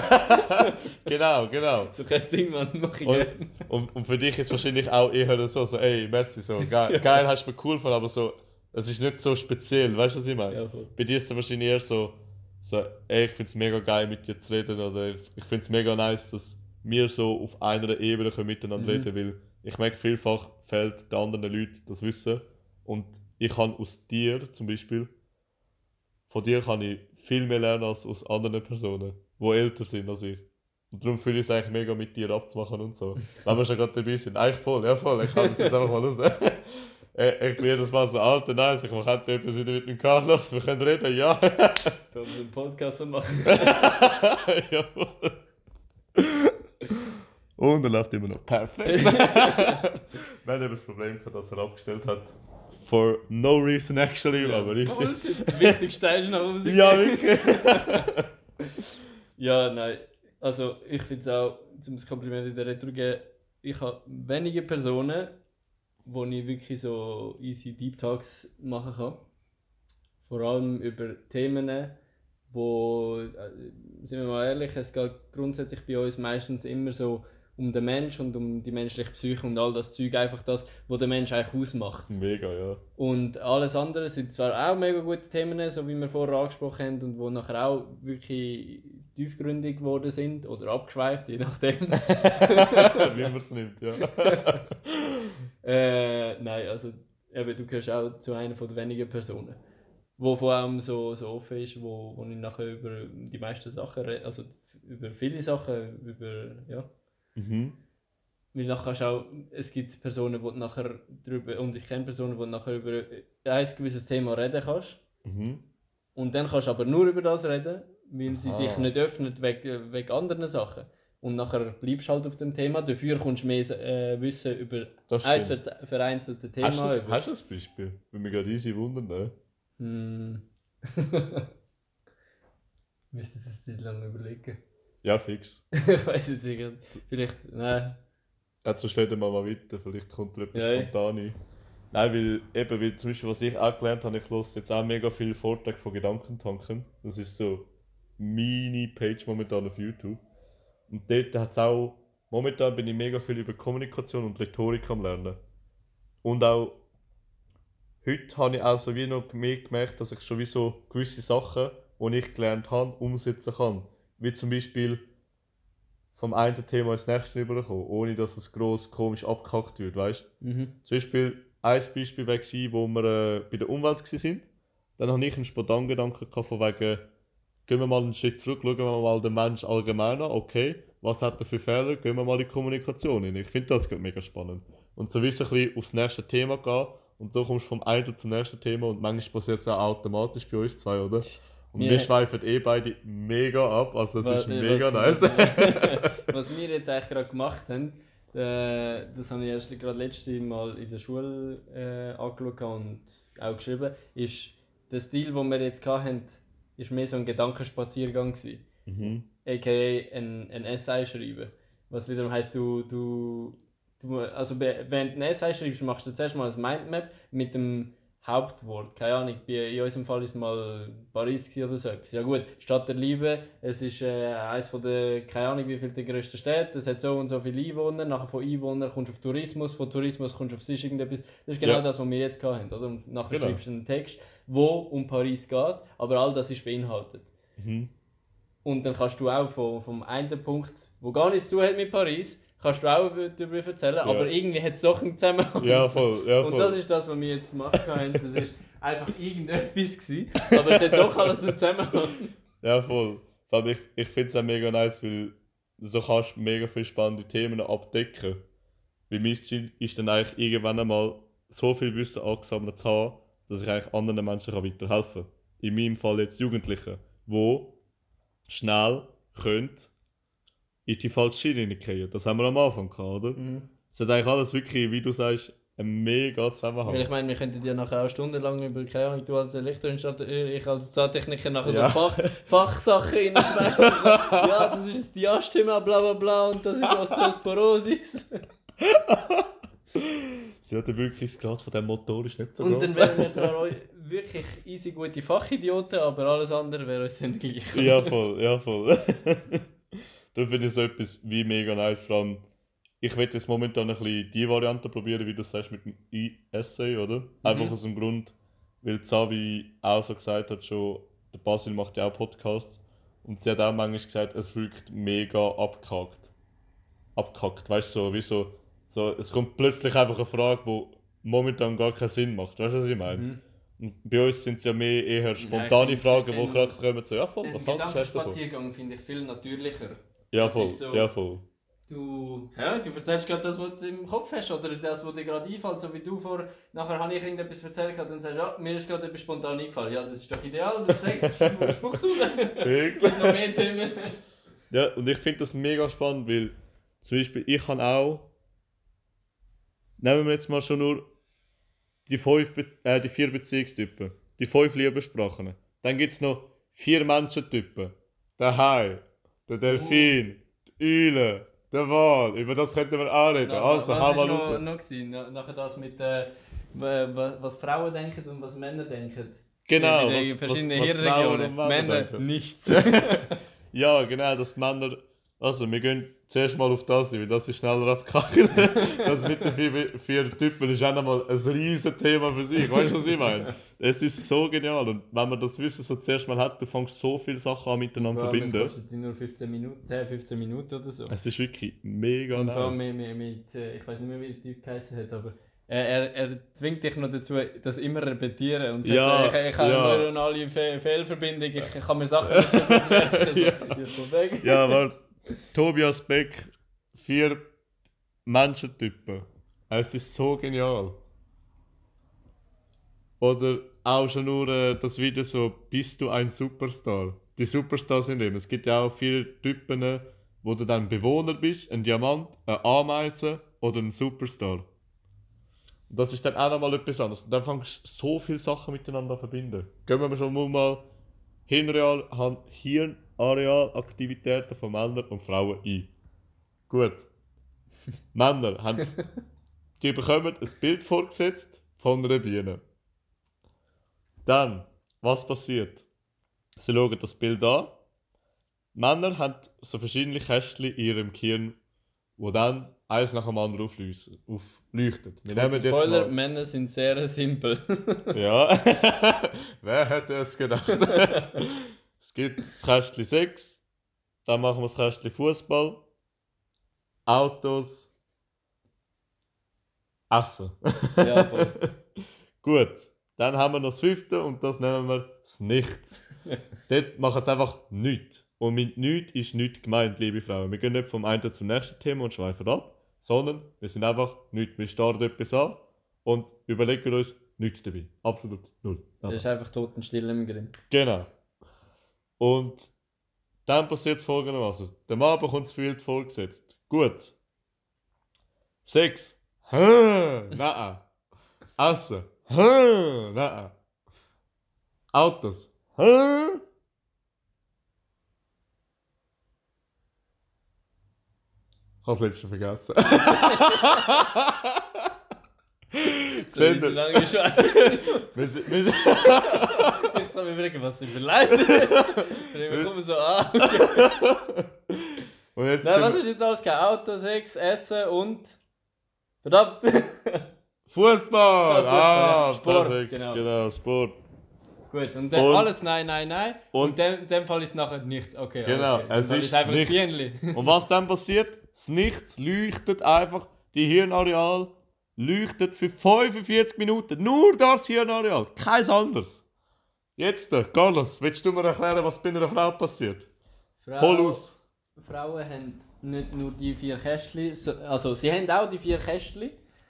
Genau, genau. So kein Ding, Mann, mach ich Und, gerne. und für dich ist wahrscheinlich auch eher so, ey, merci, so, geil, geil hast du mir cool gefunden, aber so, es ist nicht so speziell, weißt du, was ich meine? Ja, voll. Bei dir ist es wahrscheinlich eher so, ey, ich find's mega geil mit dir zu reden oder ich find's mega nice, dass wir so auf einer Ebene können miteinander Mhm. reden, weil ich merke, vielfach fehlt den anderen Leuten das Wissen und ich kann aus dir zum Beispiel, von dir kann ich viel mehr lernen als aus anderen Personen, die älter sind als ich. Und darum fühle ich es eigentlich mega mit dir abzumachen und so. Wenn wir schon gerade dabei sind. Eigentlich voll, ja voll, ich kann das jetzt einfach mal raus. Ich bin jedes Mal so, Alter, nice, ich mache endlich etwas wieder mit dem Carlos, wir können reden, ja. Für unseren Podcast zu machen. Ja, voll. Und er läuft immer noch perfekt. Wir haben eben das Problem gehabt, dass er abgestellt hat. For no reason actually, Ja, aber ich Bullshit, der wichtigste Teil ist nach Hause. Ja, wirklich. Ja, nein. Also, ich finde es auch, zum das Kompliment in der Retro geben, ich habe wenige Personen, wo ich wirklich so easy Deep Talks machen kann. Vor allem über Themen, wo, sind wir mal ehrlich, es geht grundsätzlich bei uns meistens immer so um den Mensch und um die menschliche Psyche und all das Zeug, einfach das, was der Mensch eigentlich ausmacht. Mega, ja. Und alles andere sind zwar auch mega gute Themen, so wie wir vorher angesprochen haben, und wo nachher auch wirklich tiefgründig geworden sind oder abgeschweift, je nachdem. Wie man es nimmt, ja. Nein, also eben, du gehörst auch zu einer von den wenigen Personen, wo vor allem so offen ist, wo ich nachher über die meisten Sachen rede, also über viele Sachen, über, ja. Mhm. Weil nachher kannst du auch, es gibt Personen, die du nachher drüber, und ich kenne Personen, die du nachher über ein gewisses Thema reden kannst. Mhm. Und dann kannst du aber nur über das reden, weil sie sich Aha. nicht öffnet wegen anderen Sachen. Und nachher bleibst du halt auf dem Thema, dafür kommst du mehr Wissen über Das ein stimmt. vereinzeltes Thema. Hast du ein Beispiel? Würde mich gerade easy wundern, ne? Hm. Müsste das nicht lange überlegen. Ja, fix. Ich weiß jetzt nicht. Vielleicht, nein. Jetzt so stell dir mal weiter, vielleicht kommt dir etwas Ja, spontan ein. Nein, weil zum Beispiel, was ich auch gelernt habe, ich höre jetzt auch mega viele Vorträge von Gedankentanken. Das ist so meine Page momentan auf YouTube. Und dort hat es auch, momentan bin ich mega viel über Kommunikation und Rhetorik am Lernen. Und auch heute habe ich auch so wie noch mehr gemerkt, dass ich schon wie so gewisse Sachen, die ich gelernt habe, umsetzen kann. Wie zum Beispiel vom einen Thema ins nächste überkommen, ohne dass es gross komisch abgehackt wird, weißt du? Mhm. Zum Beispiel, ein Beispiel war, wo wir bei der Umwelt waren. Dann hatte ich einen spontanen Gedanken gehabt, von wegen, gehen wir mal einen Schritt zurück, schauen wir mal den Menschen allgemein an, okay, was hat er für Fehler, gehen wir mal in die Kommunikation hin. Ich finde das gerade mega spannend. Und so wie so ein bisschen aufs nächste Thema gehen und so kommst du vom einen zum nächsten Thema und manchmal passiert es auch automatisch bei uns zwei, oder? Und Ja. wir schweifen beide mega ab, also das ist mega nice. Was wir jetzt eigentlich gerade gemacht haben, das habe ich erst gerade letztes Mal in der Schule angeschaut und auch geschrieben, ist der Stil, den wir jetzt hatten, ist mehr so ein Gedankenspaziergang gewesen. Mhm. A.k.a. ein Essay schreiben. Was wiederum heisst, du wenn du ein Essay schreibst, machst du zuerst mal ein Mindmap mit dem Hauptwort. Keine Ahnung, in unserem Fall ist es mal Paris oder so etwas. Ja gut, Stadt der Liebe, es ist eines von der, keine Ahnung wie viele der grössten Städte, es hat so und so viele Einwohner, nachher von Einwohnern kommst du auf Tourismus, von Tourismus kommst du auf sonst irgendetwas. Das ist genau Ja. das, was wir jetzt hatten, oder? Und nachher Genau. schreibst du einen Text, wo um Paris geht, aber all das ist beinhaltet. Mhm. Und dann kannst du auch vom einen Punkt, wo gar nichts zu tun hat mit Paris, kannst du auch darüber erzählen, aber irgendwie hat es doch einen Zusammenhang. Ja, voll. Ja, voll. Und das ist das, was wir jetzt gemacht haben. Das ist einfach irgendetwas gewesen, aber es hat doch alles einen Zusammenhang. Ja, voll. Vor allem ich finde es auch mega nice, weil so kannst du mega viele spannende Themen abdecken. Weil mein Ziel ist dann eigentlich irgendwann einmal so viel Wissen angesammelt zu haben, dass ich eigentlich anderen Menschen weiterhelfen kann. In meinem Fall jetzt Jugendlichen, die schnell können in die falsche Schiene hineingehen. Das haben wir am Anfang gehabt, oder? Mhm. Es hat eigentlich alles wirklich, wie du sagst, einen mega Zusammenhang. Weil ich meine, wir könnten ja nachher auch stundenlang über, keine Ahnung, du als Elektroinstallateur, ich als Zahntechniker nachher Ja. so Fachsachen reinschmeißen. So, ja, das ist ein Diastema, bla bla bla, und das ist Osteosporosis. Sie hat ja wirklich das Grad von dem Motor ist nicht so Und groß. dann wären wir zwar wirklich easy gute Fachidioten, aber alles andere wäre uns dann gleich. Ja, voll, ja, voll. Darum finde ich so etwas wie mega nice. Vor allem, ich will jetzt momentan ein bisschen die Variante probieren, wie du sagst, mit dem E-Essay, oder? Einfach aus dem Grund, weil Xavi auch so gesagt hat, schon, der Basil macht ja auch Podcasts. Und sie hat auch manchmal gesagt, es wirkt mega abgehakt. Abgehackt, weißt du, so, wie so, es kommt plötzlich einfach eine Frage, die momentan gar keinen Sinn macht. Weißt du, was ich meine? Mhm. Und bei uns sind es ja mehr eher ich spontane finde, Fragen, ich die finde, gerade kommen, so, ja voll, Ein was haltest du davon? Gedankenspaziergang finde ich viel natürlicher. Ja Das voll, ist so- ja voll. Du erzählst gerade das, was du im Kopf hast oder das, was dir gerade einfällt. So wie du nachher habe ich irgendetwas erzählt und dann sagst du, ja, mir ist gerade etwas spontan eingefallen. Ja, das ist doch ideal, du sagst, du spuckst raus. Es gibt noch mehr Themen. Ja, und ich finde das mega spannend, weil zum Beispiel ich kann auch, nehmen wir jetzt mal schon nur die 4 Beziehungstypen, die 5 Liebessprachen. Dann gibt es noch 4 Menschentypen. Der Hai, der Delfin, die Eule, der Wal. Über das könnten wir auch reden. Also, hau was mal war raus. noch gewesen? Nachher das mit was Frauen denken und was Männer denken. Genau, Mit den verschiedenen was Frauen Hirnregionen. und Männer Männer denken. nichts. Ja, genau, dass Männer. Also, wir gehen zuerst mal auf das, weil das ist schneller abgehackt. Das mit den 4 Typen ist auch nochmal ein riesen Thema für sich. Weißt du, was ich meine? Es ist so genial. Und wenn man das Wissen so zuerst mal hat, du fängst so viele Sachen an miteinander Vor allem, es verbinden. kostet die nur 15 Minuten, 10, 15 Minuten oder so. Es ist wirklich mega Und vor allem nice. ich weiß nicht mehr, wie der Typ geheißen hat, aber er zwingt dich noch dazu, das immer repetieren. Und sagt Ja, so, ich habe ja. eine neuronale Fehlverbindung, ich kann mir Sachen nicht so gut merken. So, Ja. ja, von weg. Ja, warte. Tobias Beck, 4 Menschentypen. Es ist so genial. Oder auch schon nur das Video so, bist du ein Superstar? Die Superstars sind eben. Es gibt ja auch 4 Typen, wo du dann Bewohner bist, ein Diamant, eine Ameise oder ein Superstar. Und das ist dann auch nochmal etwas anderes. Und dann fängst du so viele Sachen miteinander an verbinden. Gehen wir schon mal Hirnarealaktivitäten von Männern und Frauen ein. Gut. Männer die bekommen ein Bild vorgesetzt von einer Biene. Dann, was passiert? Sie schauen das Bild an. Männer haben so verschiedene Kästchen in ihrem Gehirn, wo dann eins nach dem anderen aufleuchten. Wir nehmen jetzt Spoiler, mal... Männer sind sehr simpel. Ja, wer hätte es gedacht? Es gibt das Kästchen Sex, dann machen wir das Kästchen Fußball, Autos, Essen. Ja, voll. Gut, dann haben wir noch das 5. und das nennen wir das Nichts. Dort machen sie einfach nichts. Und mit nichts ist nichts gemeint, liebe Frauen. Wir gehen nicht vom einen zum nächsten Thema und schweifen ab, sondern wir sind einfach nichts. Wir starten etwas an und überlegen uns nichts dabei. Absolut null. Das ist einfach totenstill im Grimm. Genau. Und dann passiert es folgendermaßen. Der Mann bekommt das Bild vorgesetzt. Gut. Sex. Nein. Essen. Nein. Autos. Ich habe das letzte vergessen. So wie so lange schon. Wir sind- Ich soll mir überlegen, was sie überleitet. Dann kommen wir so an. Okay. Und jetzt Nein, was sind ist jetzt alles? Kein Auto, Sex, Essen und. Verdammt! Fußball! Ja, Ah, Sport, perfekt. genau. Genau, Sport. Gut, und dann Und- alles nein, nein, nein. Und in dem Fall ist es nachher nichts. Okay, Genau, okay. es Dann ist einfach nichts. ein Bienenli. Und was dann passiert? Das Nichts leuchtet einfach, die Hirnareal leuchtet für 45 Minuten. Nur das Hirnareal, kein anderes. Jetzt, Carlos, willst du mir erklären, was bei einer Frau passiert? Hol aus. Frauen haben nicht nur die 4 Kästchen, also sie haben auch die 4 Kästchen.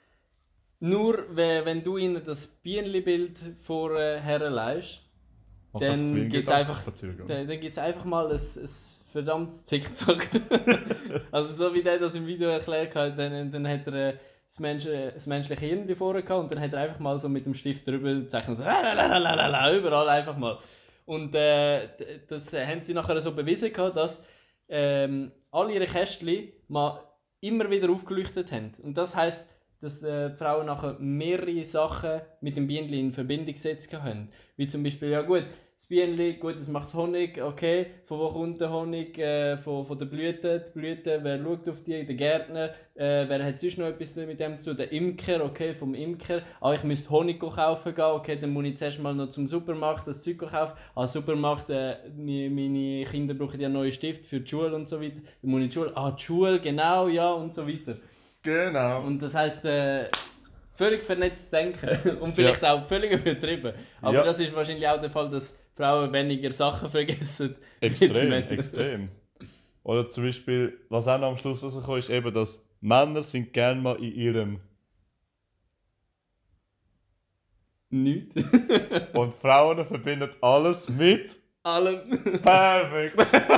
Nur wenn du ihnen das Bienenli-Bild vorher leihst, dann gibt es einfach mal ein verdammtes Zickzack. Also so wie der das im Video erklärt hat, dann hat er das menschliche Hirn vorne gehabt und dann hat er einfach mal so mit dem Stift drüber gezeichnet, so überall einfach mal. Und das haben sie nachher so bewiesen gehabt, dass alle ihre Kästchen mal immer wieder aufgeleuchtet haben. Und das heisst, dass die Frauen nachher mehrere Sachen mit dem Bienenli in Verbindung gesetzt haben. Wie zum Beispiel, ja gut, das Bienenli, gut, es macht Honig, okay, von wo kommt der Honig? Von der Blüte, die Blüte, wer schaut auf die? Der Gärtner, wer hat sonst noch etwas mit dem zu tun? Der Imker, okay, vom Imker, ich müsste Honig kaufen gehen, okay, dann muss ich zuerst mal noch zum Supermarkt das Zeug kaufen, Supermarkt, meine Kinder brauchen ja neue Stift für die Schule und so weiter, dann muss ich die Schule, die Schule, genau, ja, und so weiter. Genau. Und das heisst, völlig vernetztes Denken und vielleicht auch völlig übertrieben. Aber das ist wahrscheinlich auch der Fall, dass Frauen weniger Sachen vergessen. Extrem. Oder zum Beispiel, was auch noch am Schluss rausgekommen ist, eben, dass Männer sind gerne mal in ihrem Nichts. und Frauen verbinden alles mit Allem. perfekt.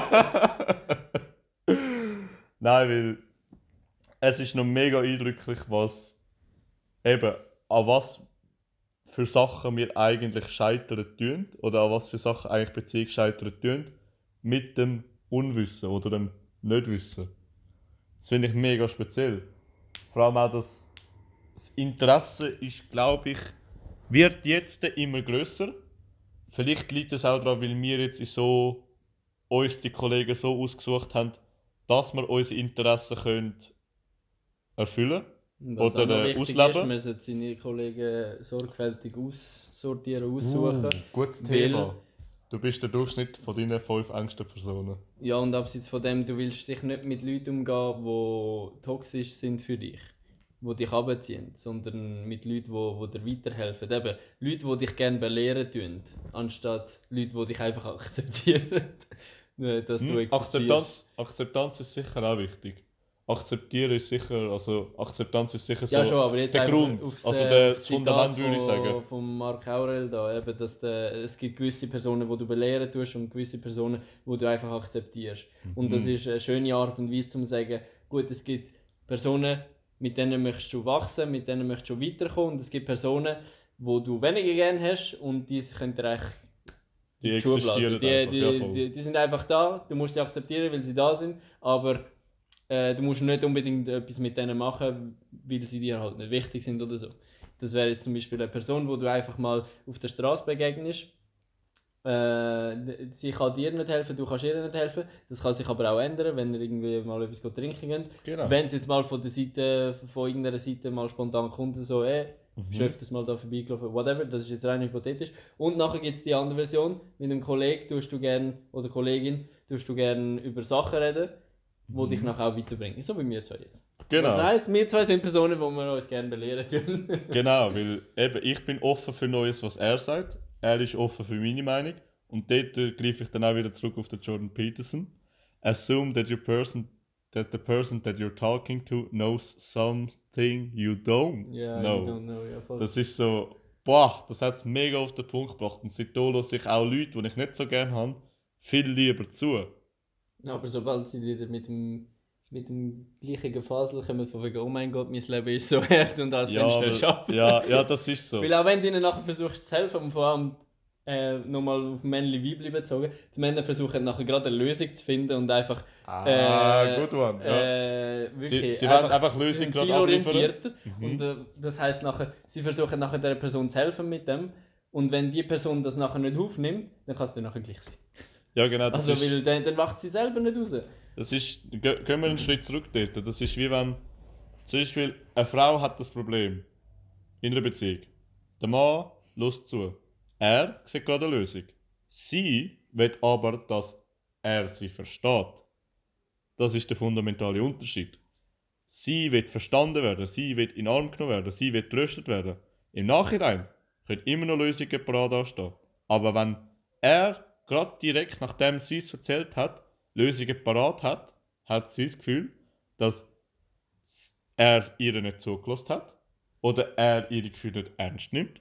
Nein, weil es ist noch mega eindrücklich, was eben an was für Sachen wir eigentlich scheitern tun oder an was für Sachen eigentlich Beziehungen scheitern tun mit dem Unwissen oder dem Nichtwissen. Das finde ich mega speziell. Vor allem auch das Interesse ist, glaube ich, wird jetzt immer grösser. Vielleicht liegt es auch daran, weil wir jetzt uns die Kollegen so ausgesucht haben, dass wir unsere Interessen können erfüllen Was oder auch noch wichtig ausleben. ist, man sollte seine Kollegen sorgfältig aussortieren, aussuchen. Gutes Weil- Thema. Du bist der Durchschnitt von deinen 5 engsten Personen. Ja, und abseits von dem, du willst dich nicht mit Leuten umgehen, die toxisch sind für dich, die dich runterziehen, sondern mit Leuten, die dir weiterhelfen. Eben, Leute, die dich gerne belehren tun, anstatt Leute, die dich einfach akzeptieren, dass du existierst. Akzeptanz ist sicher auch wichtig. Akzeptanz ist sicher so Ja, schon, aber jetzt der einfach Grund, aufs, also aufs das Fundament Zitat würde ich sagen. von Marc Aurel da, eben, dass es gibt gewisse Personen, die du belehren tust und gewisse Personen, die du einfach akzeptierst. Und das ist eine schöne Art und Weise, um zu sagen, gut, es gibt Personen, mit denen möchtest du wachsen, mit denen möchtest du weiterkommen und es gibt Personen, die du weniger gerne hast und die können dir echt Die in Schuhe blasen. existieren einfach, ja, voll. Die sind einfach da, du musst sie akzeptieren, weil sie da sind, aber du musst nicht unbedingt etwas mit denen machen, weil sie dir halt nicht wichtig sind oder so. Das wäre jetzt zum Beispiel eine Person, wo du einfach mal auf der Straße begegnest. Sie kann dir nicht helfen, du kannst ihr nicht helfen. Das kann sich aber auch ändern, wenn ihr irgendwie mal etwas trinken geht. Genau. Wenn es jetzt mal von irgendeiner Seite mal spontan kommt, so, bist du öfters mal da vorbeigelaufen, whatever, das ist jetzt rein hypothetisch. Und nachher gibt es die andere Version, mit einem Kollegen oder Kollegin tust du gerne über Sachen reden, die dich nachher auch weiterbringen. So wie wir zwei jetzt. Genau. Das heisst, wir zwei sind Personen, die wir uns gerne belehren tun. Genau, weil eben ich bin offen für Neues, was er sagt. Er ist offen für meine Meinung. Und dort greife ich dann auch wieder zurück auf den Jordan Peterson. Assume that the person that you're talking to knows something you don't Ja, know. you don't know, ja, voll. Das ist so, boah, das hat es mega auf den Punkt gebracht. Und seitdem höre ich auch Leute, die ich nicht so gerne habe, viel lieber zu. Aber sobald sie wieder mit dem gleichen Gefasel kommen, von wegen, oh mein Gott, mein Leben ist so hart und alles, dann stellst du ab. Ja, das ist so. Weil auch wenn du ihnen nachher versuchst zu helfen und vor allem nochmal auf Männli-Weibli bezogen, die Männer versuchen nachher gerade eine Lösung zu finden und einfach Good one, ja. wirklich Sie wollen einfach sie Lösung sind gerade abliefern. zielorientierter und Mhm. das heisst nachher, sie versuchen nachher der Person zu helfen mit dem und wenn die Person das nachher nicht aufnimmt, dann kann es dir nachher gleich sein. Ja, genau, das Also ist. weil dann wacht sie selber nicht raus. Gehen wir einen Schritt zurück dort. Das ist wie wenn, zum Beispiel, eine Frau hat das Problem in einer Beziehung. Der Mann lässt zu. Er sieht gerade eine Lösung. Sie will aber, dass er sie versteht. Das ist der fundamentale Unterschied. Sie wird verstanden werden, sie wird in den Arm genommen werden, sie wird tröstet werden. Im Nachhinein können immer noch Lösungen parat anstehen. Aber wenn er gerade direkt nachdem sie es erzählt hat, Lösungen parat hat, hat sie das Gefühl, dass er ihr nicht zugelassen hat oder er ihre Gefühle nicht ernst nimmt.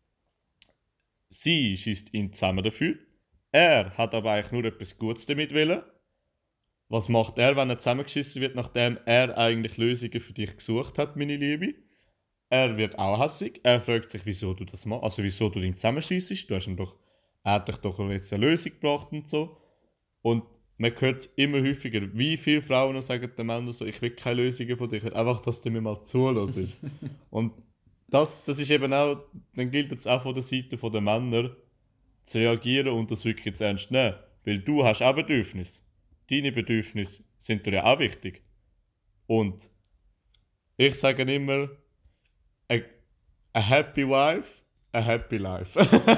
Sie schießt ihn zusammen dafür. Er hat aber eigentlich nur etwas Gutes damit wollen. Was macht er, wenn er zusammengeschissen wird, nachdem er eigentlich Lösungen für dich gesucht hat, meine Liebe? Er wird auch hässig. Er fragt sich, wieso du das machst, also wieso du ihn zusammenschießt. Du hast ihm doch, er hat dich doch jetzt eine Lösung gebracht und so. Und man hört es immer häufiger. Wie viele Frauen sagen den Männern so, ich will keine Lösungen von dir, ich will einfach, dass du mir mal zulässt. Und das ist eben auch, dann gilt es auch von der Seite der Männer, zu reagieren und das wirklich zu ernst nehmen. Weil du hast auch Bedürfnisse. Deine Bedürfnisse sind dir ja auch wichtig. Und ich sage immer, a, a happy wife, a happy life.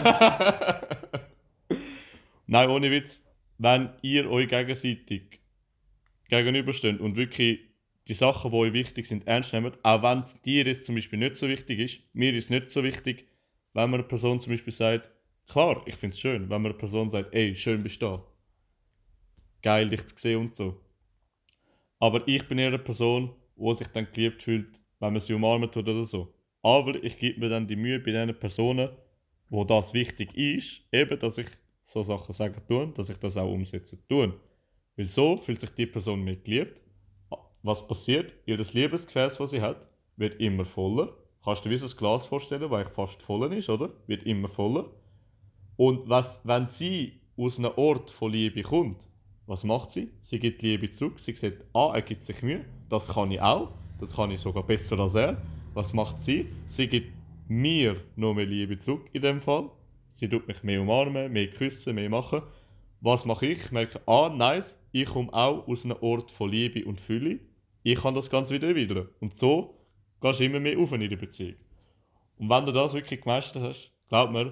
Nein, ohne Witz, wenn ihr euch gegenseitig gegenübersteht und wirklich die Sachen, die euch wichtig sind, ernst nehmt, auch wenn es dir jetzt zum Beispiel nicht so wichtig ist, mir ist nicht so wichtig, wenn man einer Person zum Beispiel sagt, klar, ich finde es schön, wenn man einer Person sagt, ey, schön bist du da, geil dich zu sehen und so. Aber ich bin eher eine Person, die sich dann geliebt fühlt, wenn man sie umarmen tut oder so. Aber ich gebe mir dann die Mühe bei den Personen, wo das wichtig ist, eben, dass ich so Sachen sagen tue, dass ich das auch umsetzen tue. Weil so fühlt sich die Person mehr geliebt. Was passiert? Ihr Liebesgefäß, das sie hat, wird immer voller. Kannst du dir wie so ein Glas vorstellen, das fast voll ist, oder? Wird immer voller. Und wenn sie aus einem Ort von Liebe kommt, was macht sie? Sie gibt Liebe zurück. Sie sagt, er gibt sich Mühe, das kann ich auch, das kann ich sogar besser als er. Was macht sie? Sie gibt mir noch mehr Liebe zurück in dem Fall. Sie tut mich mehr umarmen, mehr küssen, mehr machen. Was mache ich? Ich merke, nice, ich komme auch aus einem Ort von Liebe und Fülle. Ich kann das Ganze wieder erwidern. Und so gehst du immer mehr auf in der Beziehung. Und wenn du das wirklich gemeistert hast, glaub mir,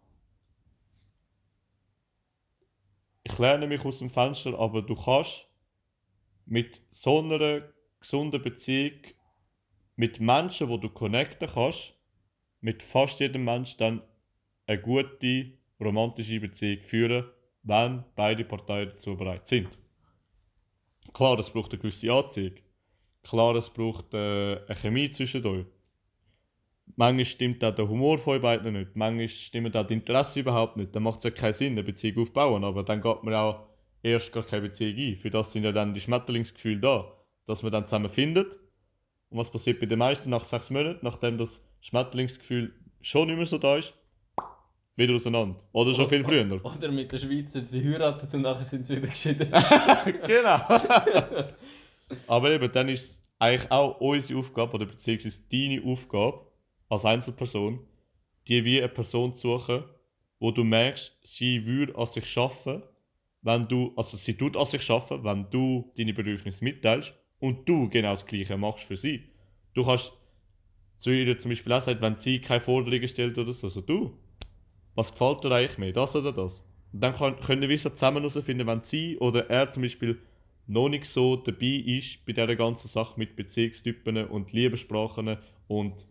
ich lerne mich aus dem Fenster, aber du kannst mit so einer gesunden Beziehung mit Menschen, wo du connecten kannst, mit fast jedem Menschen dann eine gute romantische Beziehung führen, wenn beide Parteien dazu bereit sind. Klar, es braucht eine gewisse Anziehung. Klar, es braucht eine Chemie zwischen euch. Manchmal stimmt auch der Humor von euch beiden nicht. Manchmal stimmt auch das Interesse überhaupt nicht. Dann macht es ja keinen Sinn, eine Beziehung aufzubauen. Aber dann geht man auch erst gar keine Beziehung ein. Für das sind ja dann die Schmetterlingsgefühle da. Dass man dann zusammen findet. Und was passiert bei den meisten nach 6 Monaten, nachdem das Schmetterlingsgefühl schon nicht mehr so da ist? Wieder auseinander. Oder schon viel früher. Oder mit der Schweizer, sie heiraten und nachher sind sie wieder geschieden. Genau. Aber eben, dann ist es eigentlich auch unsere Aufgabe, oder beziehungsweise deine Aufgabe als Einzelperson, dir wie eine Person zu suchen, wo du merkst, sie würde an sich schaffen, wenn du, also sie tut an sich schaffen, wenn du deine Bedürfnisse mitteilst und du genau das Gleiche machst für sie. Du kannst zu ihr zum Beispiel auch sagen, wenn sie keine Forderungen stellt oder so, also du, was gefällt dir eigentlich mehr, das oder das? Und dann können wir so zusammen herausfinden, wenn sie oder er zum Beispiel noch nicht so dabei ist bei dieser ganzen Sache mit Beziehungstypen und Liebessprachen und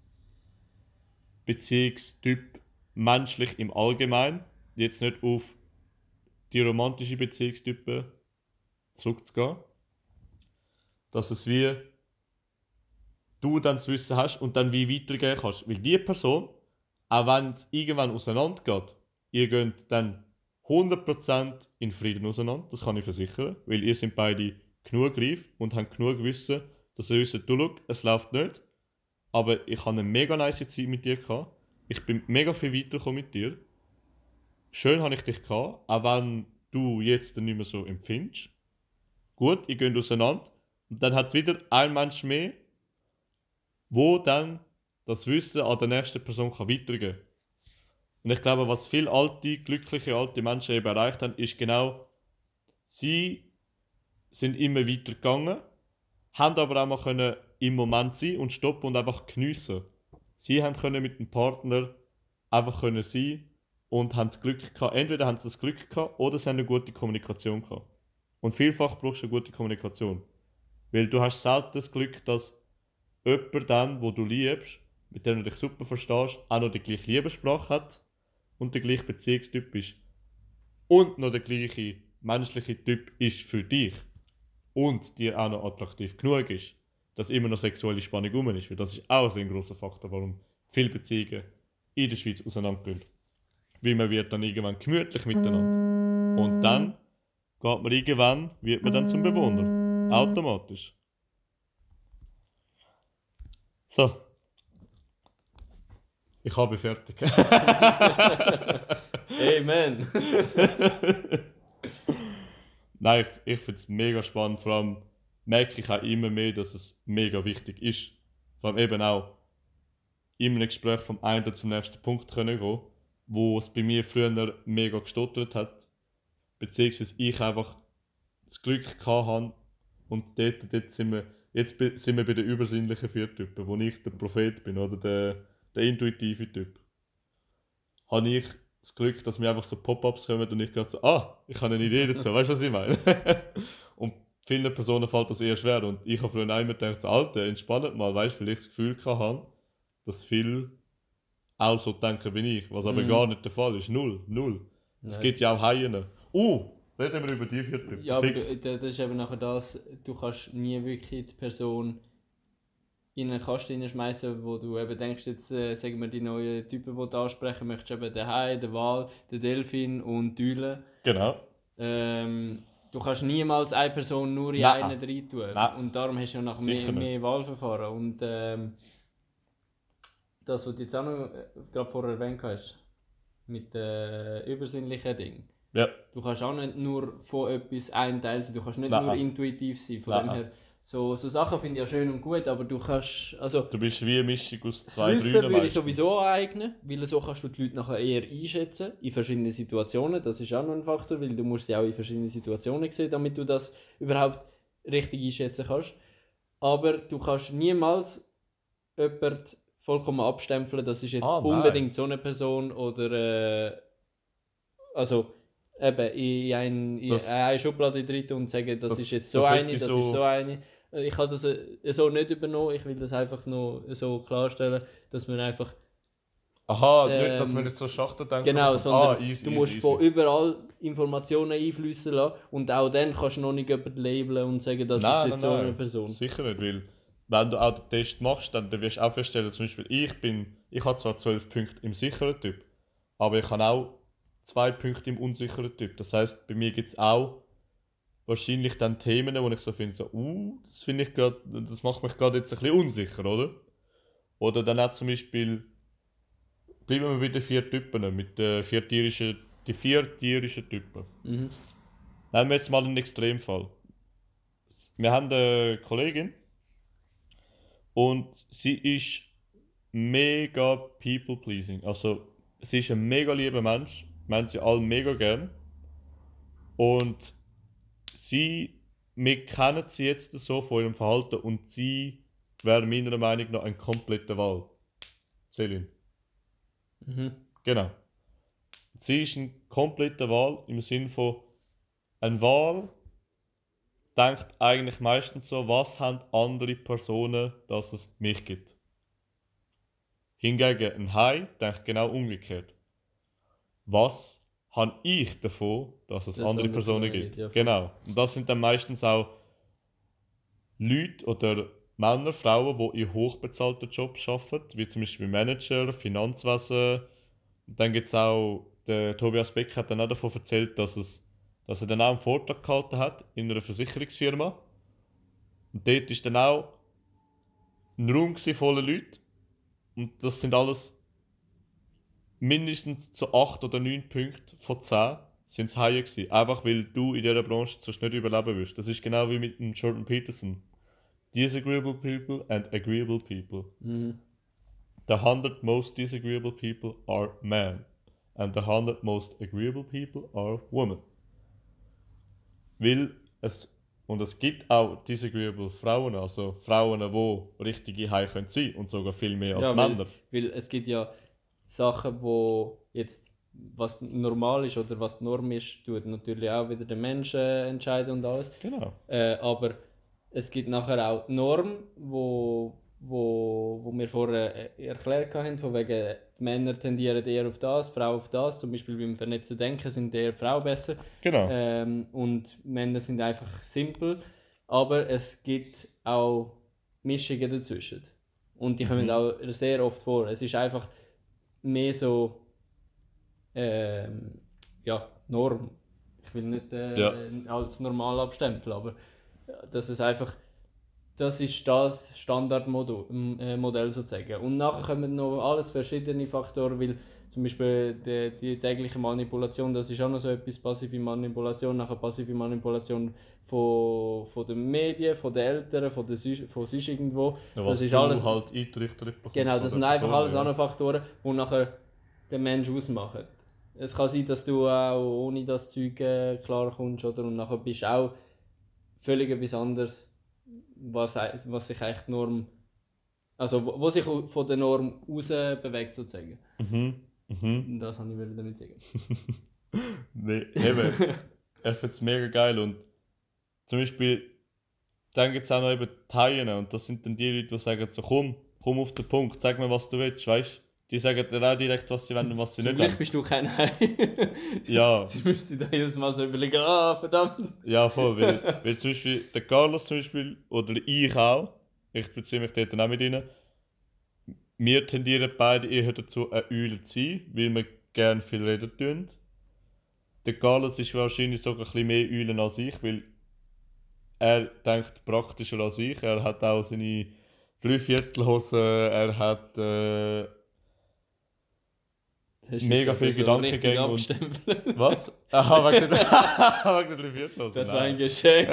Beziehungstyp menschlich im Allgemeinen, jetzt nicht auf die romantische Beziehungstypen zurückzugehen, dass es wie du dann das Wissen hast und dann wie weitergehen kannst. Weil die Person, auch wenn es irgendwann auseinandergeht, ihr geht dann 100% in Frieden auseinander, das kann ich versichern, weil ihr seid beide genug reif und habt genug Wissen, dass ihr wisst, du schau, es läuft nicht, aber ich habe eine mega nice Zeit mit dir gehabt, ich bin mega viel weitergekommen mit dir schön habe ich dich gehabt, auch wenn du jetzt nicht mehr so empfindest. Gut, ihr geht auseinander. Und dann hat es wieder ein Mensch mehr, wo dann das Wissen an der nächsten Person kann weitergeben kann. Und ich glaube, was viele alte, glückliche alte Menschen eben erreicht haben, ist genau, sie sind immer weiter gegangen, haben aber auch mal können im Moment sein und stoppen und einfach geniessen. Sie haben können mit dem Partner einfach können sein und haben das Glück gehabt. Entweder haben sie das Glück gehabt oder sie haben eine gute Kommunikation gehabt. Und vielfach brauchst du eine gute Kommunikation. Weil du hast selten das Glück, dass jemand dann, wo du liebst, mit dem du dich super verstehst, auch noch die gleiche Liebessprache hat und der gleiche Beziehungstyp ist. Und noch der gleiche menschliche Typ ist für dich. Und dir auch noch attraktiv genug ist, dass immer noch sexuelle Spannung rum ist. Weil das ist auch so ein grosser Faktor, warum viele Beziehungen in der Schweiz auseinandergehen. Weil man wird dann irgendwann gemütlich miteinander. Und dann geht man irgendwann, wird man dann zum Bewohner. Automatisch. So, ich habe fertig. Amen. Nein, ich finde es mega spannend. Vor allem merke ich auch immer mehr, dass es mega wichtig ist. Vor allem eben auch in einem Gespräch vom einen zum nächsten Punkt können gehen, wo es bei mir früher mega gestottert hat, beziehungsweise ich einfach das Glück gehabt habe und dort sind wir, sind wir bei den übersinnlichen vier Typen, wo ich der Prophet bin oder der intuitive Typ. Habe ich das Glück, dass mir einfach so Pop-ups kommen und ich gerade so, ich habe eine Idee dazu, weißt du, was ich meine? Und vielen Personen fällt das eher schwer und ich habe früher auch immer gedacht, so, Alter, entspannt mal, weißt du, weil ich das Gefühl hatte, dass viele auch so denken wie ich, was aber gar nicht der Fall ist. Null, null. Es Nein. gibt ja auch Haien. Reden wir über die vier Typen. Ja, aber Fix. das ist eben nachher das, du kannst nie wirklich die Person in einen Kasten hineinschmeißen, wo du eben denkst, jetzt sagen wir die neuen Typen, die du ansprechen möchtest, eben den Hai, den Wal, den Delfin und die Eule. Genau. Du kannst niemals eine Person nur in Nein. einen rein tun. Nein. Und darum hast du ja nachher Sicher mehr, nicht. mehr Wahlverfahren. Und das, was du jetzt auch noch gerade vorher erwähnt hast, mit den übersinnlichen Dingen. Ja. Du kannst auch nicht nur von etwas ein Teil sein, du kannst nicht Nein. nur intuitiv sein. Von Nein. dem her, so Sachen finde ich ja schön und gut, aber du kannst, also Du bist wie eine Mischung aus das zwei, Wissen drei würde ich meistens. sowieso aneignen, weil so kannst du die Leute nachher eher einschätzen in verschiedenen Situationen. Das ist auch noch ein Faktor, weil du musst sie auch in verschiedenen Situationen sehen, damit du das überhaupt richtig einschätzen kannst. Aber du kannst niemals jemanden vollkommen abstempeln, das ist jetzt Nein. unbedingt so eine Person oder also eben in eine Schublade drin und sagen, das ist jetzt so das eine, wird das so- ist so eine. Ich habe das so nicht übernommen, ich will das einfach nur so klarstellen, dass man einfach Aha, nicht, dass man nicht so Schachtel denkt. genau, sondern Easy, du musst easy, von easy. überall Informationen einfließen lassen und auch dann kannst du noch nicht jemanden labeln und sagen, das ist jetzt so eine Person. Sicher nicht, weil wenn du auch den Test machst, dann wirst du auch feststellen, zum Beispiel ich habe zwar 12 Punkte im sicheren Typ, aber ich habe auch 2 Punkte im unsicheren Typ. Das heißt, bei mir gibt es auch wahrscheinlich dann Themen, wo ich so finde, das finde ich gerade, das macht mich gerade jetzt ein bisschen unsicher, oder? Oder dann auch zum Beispiel, bleiben wir bei den 4 Typen, mit den 4 tierischen, die 4 tierischen Typen. Mhm. Nehmen wir jetzt mal einen Extremfall. Wir haben eine Kollegin und sie ist mega people-pleasing. Also, sie ist ein mega lieber Mensch, wir haben sie alle mega gern. Und wir kennen sie jetzt so von ihrem Verhalten und sie wäre meiner Meinung nach ein kompletter Wahl. Celine. Mhm. Genau. Sie ist ein kompletter Wahl im Sinn von, ein Wal denkt eigentlich meistens so, was haben andere Personen, dass es mich gibt. Hingegen ein Hai denkt genau umgekehrt. Was habe ich davon, dass es Dass andere andere Personen Personen gibt? gibt, ja, voll. Genau. Und das sind dann meistens auch Leute oder Männer, Frauen, die in hochbezahlten Jobs arbeiten, wie zum Beispiel Manager, Finanzwesen. Und dann gibt es auch, der Tobias Beck hat dann auch davon erzählt, dass er dann auch einen Vortrag gehalten hat in einer Versicherungsfirma. Und dort ist dann auch ein Raum voller Leute. Und das sind alles mindestens zu 8 oder 9 Punkten von 10 sind es Haie gewesen. Einfach weil du in dieser Branche sonst nicht überleben wirst. Das ist genau wie mit dem Jordan Peterson. Disagreeable people and agreeable people. Mhm. The 100 most disagreeable people are men. And the 100 most agreeable people are women. Weil es gibt auch disagreeable Frauen, also Frauen, die richtige Haie können sein und sogar viel mehr als Ja, Männer. weil es gibt ja Sachen, wo jetzt was normal ist oder was die Norm ist, tut natürlich auch wieder der Mensch entscheiden und alles. Genau. Aber es gibt nachher auch die Norm, wo wir vorher erklärt haben, von wegen die Männer tendieren eher auf das, Frauen auf das. Zum Beispiel beim vernetzten Denken sind eher Frauen besser. Genau. Und Männer sind einfach simpel. Aber es gibt auch Mischungen dazwischen. Und die kommen auch sehr oft vor. Es ist einfach mehr so ja, Norm. Ich will nicht Ja. als normal abstempeln, aber dass es einfach das ist das Standardmodell sozusagen. Und nachher kommen noch alles verschiedene Faktoren, weil zum Beispiel die tägliche Manipulation, das ist auch noch so etwas, passive Manipulation, nachher passive Manipulation von den Medien, von den Eltern, von sonst irgendwo. Ja, Das was ist du alles, halt eintrichtert bekommst. genau, das von sind der einfach Person, alles andere Faktoren, die nachher den Menschen ausmachen. Es kann sein, dass du auch ohne das Zeug klarkommst, oder? Und nachher bist du auch völlig etwas anderes, was sich eigentlich die Norm, also wo sich von der Norm raus bewegt sozusagen. Mhm. Das wollte ich damit sagen. Nee, eben. Ich finde es mega geil und zum Beispiel, dann gibt es auch noch eben die Haien und das sind dann die Leute, die sagen so, komm auf den Punkt, sag mir, was du willst, weißt du? Die sagen dir auch direkt, was sie wollen und was sie Zum nicht Glück wollen. bist du kein Hai. Ja. Sie müssten da jedes Mal so überlegen, verdammt. Ja, voll, weil zum Beispiel der Carlos zum Beispiel, oder ich auch, ich beziehe mich dort auch mit rein, wir tendieren beide eher dazu, eine Eule zu sein, weil wir gerne viel reden tun. Der Carlos ist wahrscheinlich sogar ein bisschen mehr Eulen als ich, weil er denkt praktischer als ich. Er hat auch seine Dreiviertelhose, er hat Hast du mega jetzt viel aber so richtig Gedankengänge und... abgestempelt. Was? Aha, wegen der Dreiviertelhose. Das war ein Nein. Geschenk.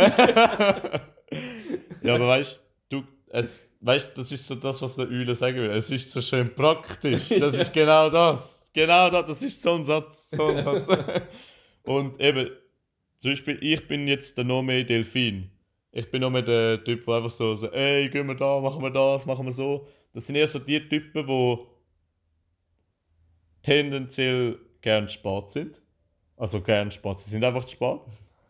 Ja, aber weißt du, das ist so das, was der Eule sagen will. Es ist so schön praktisch. Das ist genau das. Genau das, das ist so ein Satz. So ein Satz. Und eben, zum Beispiel, ich bin jetzt der noch mehr Delfin. Ich bin noch mehr der Typ, der einfach so, ey, gehen wir da, machen wir das, machen wir so. Das sind eher so die Typen, die tendenziell gern spät sind. Also gern spät, sie sind einfach zu spät.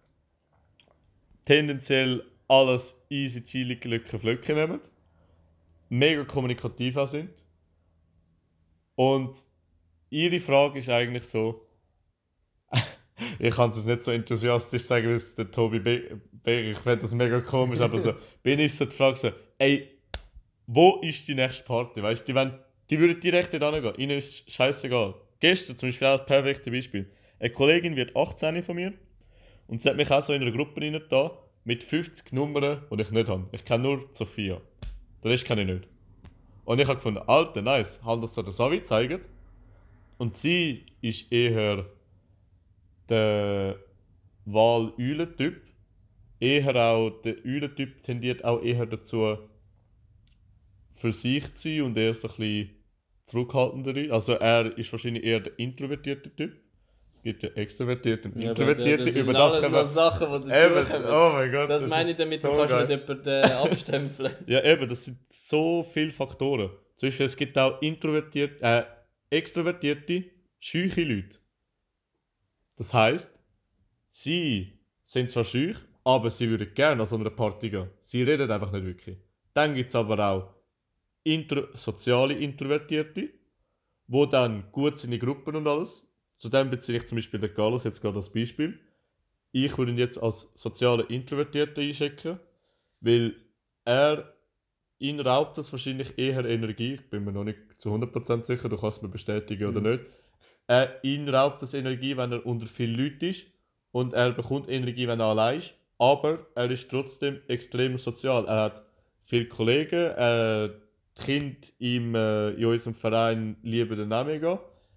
Tendenziell alles easy, chillig, Glücke, Flöcke nehmen. Mega kommunikativ auch sind. Und ihre Frage ist eigentlich so, ich kann es nicht so enthusiastisch sagen wie es der Tobi Beger, ich finde das mega komisch, aber so, bin ich so die Frage so, ey, wo ist die nächste Party? Weißt du, die würden direkt dort hingehen, ihnen ist scheißegal. Gestern zum Beispiel auch das perfekte Beispiel. Eine Kollegin wird 18 von mir und sie hat mich auch so in einer Gruppe rein da mit 50 Nummern, die ich nicht habe. Ich kenne nur Sophia. Den Rest kenne ich nicht. Und ich habe gefunden, Alter, nice, haben das so der Savi gezeigt. Und sie ist eher der Wahl-Eulen-Typ. Eher auch, der Eulen-Typ tendiert auch eher dazu, für sich zu sein und eher so ein bisschen zurückhaltendere. Also er ist wahrscheinlich eher der introvertierte Typ. Es gibt ja Extrovertierte und Ja, aber Introvertierte. das sind Über das alles können noch wir... Sachen, die Eben, dazukommen. oh mein Gott. Das meine ich ist damit, so du kannst geil. nicht jemanden abstempeln. Ja, eben, das sind so viele Faktoren. Zum Beispiel, es gibt auch extrovertierte, scheue Leute. Das heisst, sie sind zwar schüch, aber sie würden gerne an so einer Party gehen. Sie reden einfach nicht wirklich. Dann gibt es aber auch soziale Introvertierte, die dann gut sind in Gruppen und alles. Zu dem beziehe ich zum Beispiel den Carlos jetzt gerade als Beispiel. Ich würde ihn jetzt als soziale Introvertierte einschicken, weil ihn raubt das wahrscheinlich eher Energie. Ich bin mir noch nicht zu 100% sicher, du kannst mir bestätigen oder nicht. Ihn raubt das Energie, wenn er unter vielen Leuten ist und er bekommt Energie, wenn er allein ist. Aber er ist trotzdem extrem sozial. Er hat viele Kollegen, die Kinder in unserem Verein lieben den auch mega.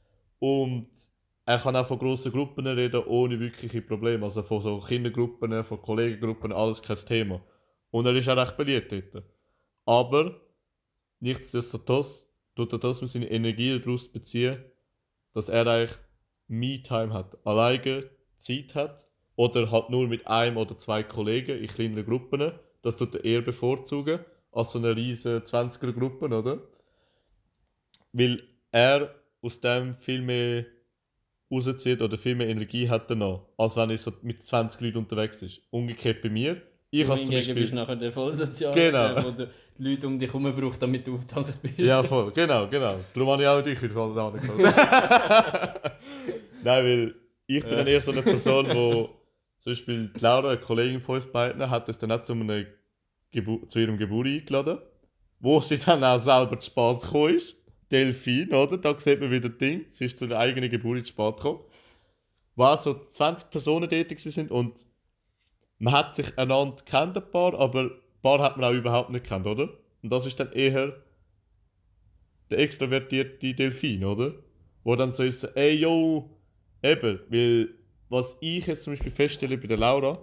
Und er kann auch von grossen Gruppen reden, ohne wirkliche Probleme. Also von so Kindergruppen, von Kollegengruppen, alles kein Thema. Und er ist auch recht beliebt dort. Aber nichtsdestotrotz tut er trotzdem seine Energie daraus beziehen, dass er eigentlich Me-Time hat. Alleine Zeit hat. Oder halt nur mit einem oder zwei Kollegen in kleineren Gruppen. Das tut er eher bevorzugen, als so eine riesige 20er-Gruppe, oder? Weil er aus dem viel mehr rauszieht oder viel mehr Energie hat danach, als wenn er so mit 20 Leuten unterwegs ist. Umgekehrt bei mir. Ich Du habe zum hingegen bist Beispiel... nachher der Vollsoziale, Genau. der, wo du die Leute um dich herum braucht, damit du aufgetankt bist. Ja, voll, genau. Darum habe ich auch dich wieder voll angeholt. Nein, weil ich bin dann eher so eine Person, wo zum Beispiel die Laura, eine Kollegin von uns beiden, hat uns dann auch zu ihrem Geburt eingeladen, wo sie dann auch selber zu spät gekommen ist. Delfin, oder? Da sieht man wieder das Ding. Sie ist zu der eigenen Geburt zu spät gekommen. Wo auch so 20 Personen tätig sind und man hat sich einander kennt, ein paar, aber ein paar hat man auch überhaupt nicht kennt, oder? Und das ist dann eher der extrovertierte Delfin, oder? Wo dann so ist, ey, yo, eben, weil was ich jetzt zum Beispiel feststelle bei der Laura,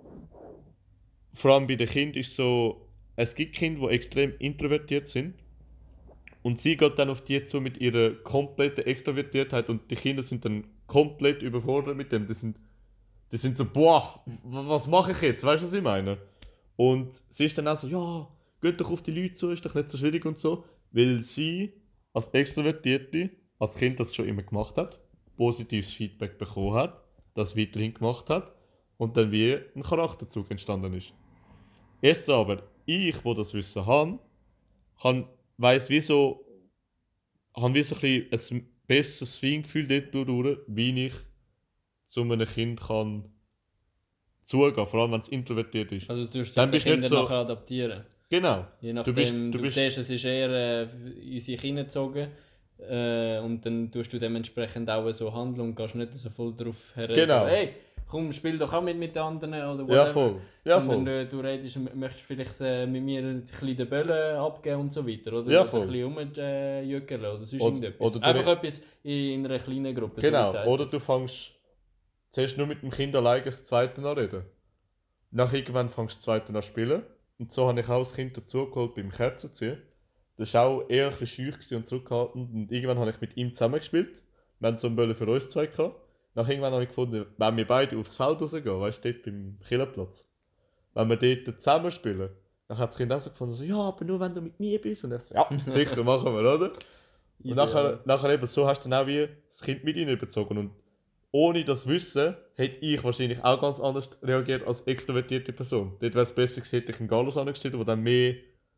vor allem bei den Kindern, ist so, es gibt Kinder, die extrem introvertiert sind und sie geht dann auf die zu mit ihrer kompletten Extrovertiertheit und die Kinder sind dann komplett überfordert mit dem. Die sind so, boah, was mache ich jetzt? Weißt du, was ich meine? Und sie ist dann auch so, ja, geht doch auf die Leute zu, ist doch nicht so schwierig und so. Weil sie als Extrovertierte, als Kind das schon immer gemacht hat, positives Feedback bekommen hat, das weiterhin gemacht hat und dann wie ein Charakterzug entstanden ist. Erst aber ich, wo das Wissen habe, weiss wieso, habe wie so ein bisschen ein besseres Feingefühl dort durch, wie ich zu einem Kind kann zugehen, vor allem wenn es introvertiert ist. Also du musst Dann dich den bist du nicht Kindern so- nachher adaptieren. Genau. Je Du bist, nachdem, du du bist, siehst, es ist eher in sich hineingezogen und dann tust du dementsprechend auch so handeln und gehst nicht so voll drauf her, Genau. so, hey, komm, spiel doch auch mit den anderen oder ja whatever. voll. Ja Sondern voll. du redest, möchtest vielleicht mit mir ein bisschen den Böllen abgeben und so weiter, oder? Ja, Oder voll. ein bisschen rumjückeln oder sonst Oder- irgendetwas. oder du Einfach re- etwas in einer kleinen Gruppe, so wie Genau. gesagt. Oder du fängst zuerst nur mit dem Kind alleine das zweite an reden. Nach irgendwann fängst du das zweite an zu spielen. Und so habe ich auch das Kind dazugeholt beim Kerzenziehen. Das war auch eher ein bisschen schüch und zurückhaltend. Und irgendwann habe ich mit ihm zusammengespielt. Wir haben so einen Böllen für uns zwei gehabt. Nach irgendwann habe ich gefunden, wenn wir beide aufs Feld rausgehen, weißt du, dort beim Killerplatz. Wenn wir dort zusammenspielen, dann hat das Kind auch so gefunden, so, ja, aber nur wenn du mit mir bist. Und ich so, ja, sicher, machen wir, oder? Und nachher eben so hast du dann auch wie das Kind mit hineinbezogen. Und ohne das Wissen hätte ich wahrscheinlich auch ganz anders reagiert als extrovertierte Person. Dort wäre es besser gewesen, hätte ich einen Carlos angestellt, der dann mehr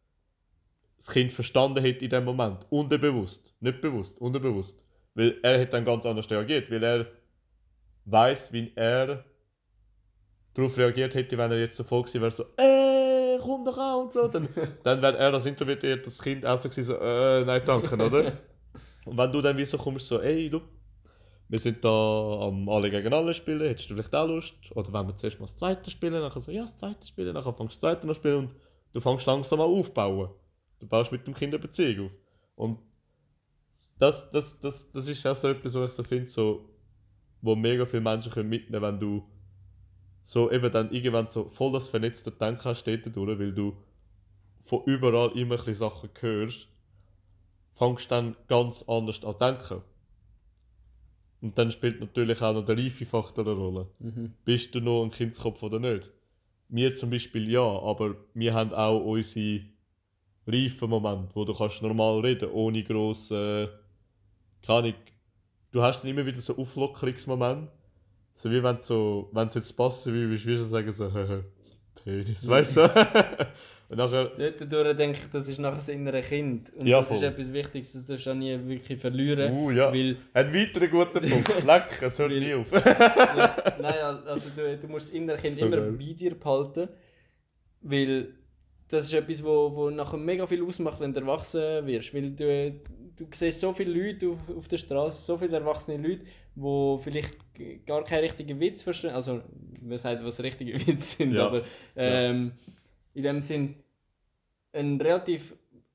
das Kind verstanden hätte in dem Moment. Unterbewusst. Nicht bewusst, unterbewusst. Weil er hätte dann ganz anders reagiert, weil er weiß, wie er darauf reagiert hätte, wenn er jetzt so voll gewesen wäre, so, komm doch an und so. Dann wäre er als introvertiertes Kind auch so gewesen, so, nein, danke, oder? Und wenn du dann wie so kommst, so, ey, du, wir sind da am alle gegen alle spielen, hättest du vielleicht auch Lust? Oder wenn wir zuerst mal das zweite spielen, dann so, ja, das zweite spielen, dann fängst du das zweite noch spielen und du fängst langsam an aufbauen. Du baust mit dem Kind eine Beziehung auf. Und das ist auch so etwas, was ich so finde, so, wo mega viele Menschen können mitnehmen können, wenn du so eben dann irgendwann so voll das vernetzte Denken hast, dort durch, weil du von überall immer ein bisschen Sachen hörst, fängst dann ganz anders an denken. Und dann spielt natürlich auch noch der Reifefaktor eine Rolle. Mhm. Bist du noch ein Kindskopf oder nicht? Wir zum Beispiel ja, aber wir haben auch unsere reifen Momente, wo du kannst normal reden, ohne gross, keine Ahnung. Du hast dann immer wieder so Auflockerungsmomente. So wie wenn es jetzt passen will, wie du sagen, so, Penis, weißt du? Und nachher, Dort denke ich, das ist nachher das innere Kind. Und Ja, das ist voll. etwas Wichtiges, das darfst du auch nie wirklich verlieren. ja. Weil, Ein weiterer guter Punkt. Leck, es hört Weil- nie auf. ja, nein, also du musst das innere Kind So immer geil. bei dir behalten. Weil das ist etwas, wo nachher mega viel ausmacht, wenn du erwachsen wirst. Weil du siehst so viele Leute auf der Straße, so viele erwachsene Leute, die vielleicht gar keinen richtigen Witz verstehen. Also, man sagt, was richtige Witze sind, Ja. aber in dem Sinn einen relativ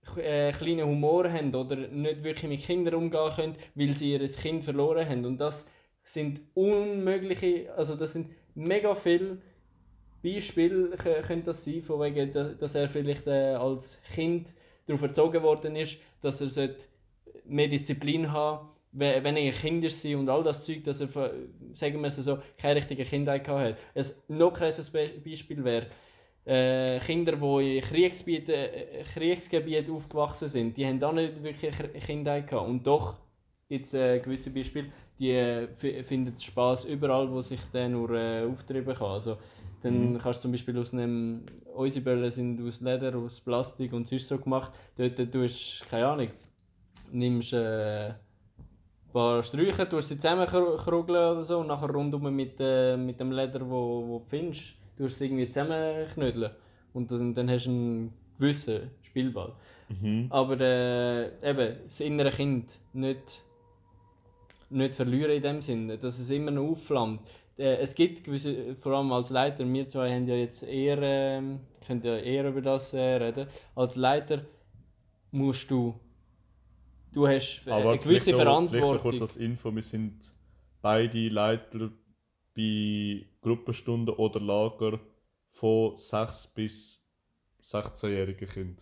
kleinen Humor haben oder nicht wirklich mit Kindern umgehen können, weil sie ihr Kind verloren haben. Und das sind unmögliche, also das sind mega viele Beispiele könnte das sein, von wegen, dass er vielleicht als Kind darauf erzogen worden ist, dass er mehr Disziplin haben sollte, wenn er ein Kind ist und all das Zeug, dass er, sagen wir es so, keine richtige Kindheit gehabt hat. Ein noch krasses Beispiel wäre, Kinder, die in Kriegsgebieten aufgewachsen sind, die haben auch nicht wirklich eine Kindheit gehabt. Und doch gibt es gewisse Beispiele, die finden Spass überall, wo sich der nur auftreiben kann. Also, dann kannst du zum Beispiel unsere Bälle sind aus Leder, aus Plastik und sonst so gemacht. Dort tust du, keine Ahnung, nimmst ein paar Sträucher, tust sie zusammenkrugeln oder so und nachher rundum mit dem Leder, wo du findest, tust sie irgendwie zusammenknüdeln. Und dann hast du einen gewissen Spielball. Aber eben, das innere Kind nicht verlieren in dem Sinne, dass es immer noch aufflammt. Es gibt gewisse, vor allem als Leiter, wir zwei haben ja jetzt eher, können ja eher über das reden. Als Leiter musst du hast Aber eine gewisse vielleicht noch kurz Verantwortung. als Info, wir sind beide Leiter bei Gruppenstunden oder Lager von 6 bis 16-jährigen Kindern.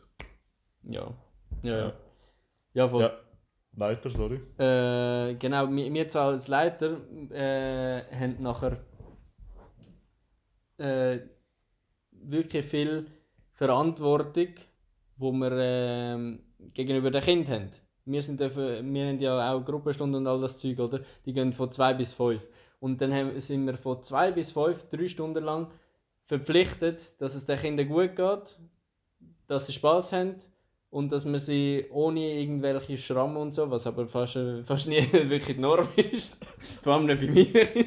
Ja, voll. Ja, Leiter, sorry. Genau, wir zwei als Leiter haben nachher wirklich viel Verantwortung, die wir gegenüber den Kindern haben. Wir haben ja auch Gruppenstunden und all das Zeug, oder? Die gehen von 2 bis 5. Und dann sind wir von 2 bis 5, 3 Stunden lang verpflichtet, dass es den Kindern gut geht, dass sie Spass haben und dass man sie ohne irgendwelche Schrammen und so, was aber fast nie wirklich die Norm ist, vor allem nicht bei mir,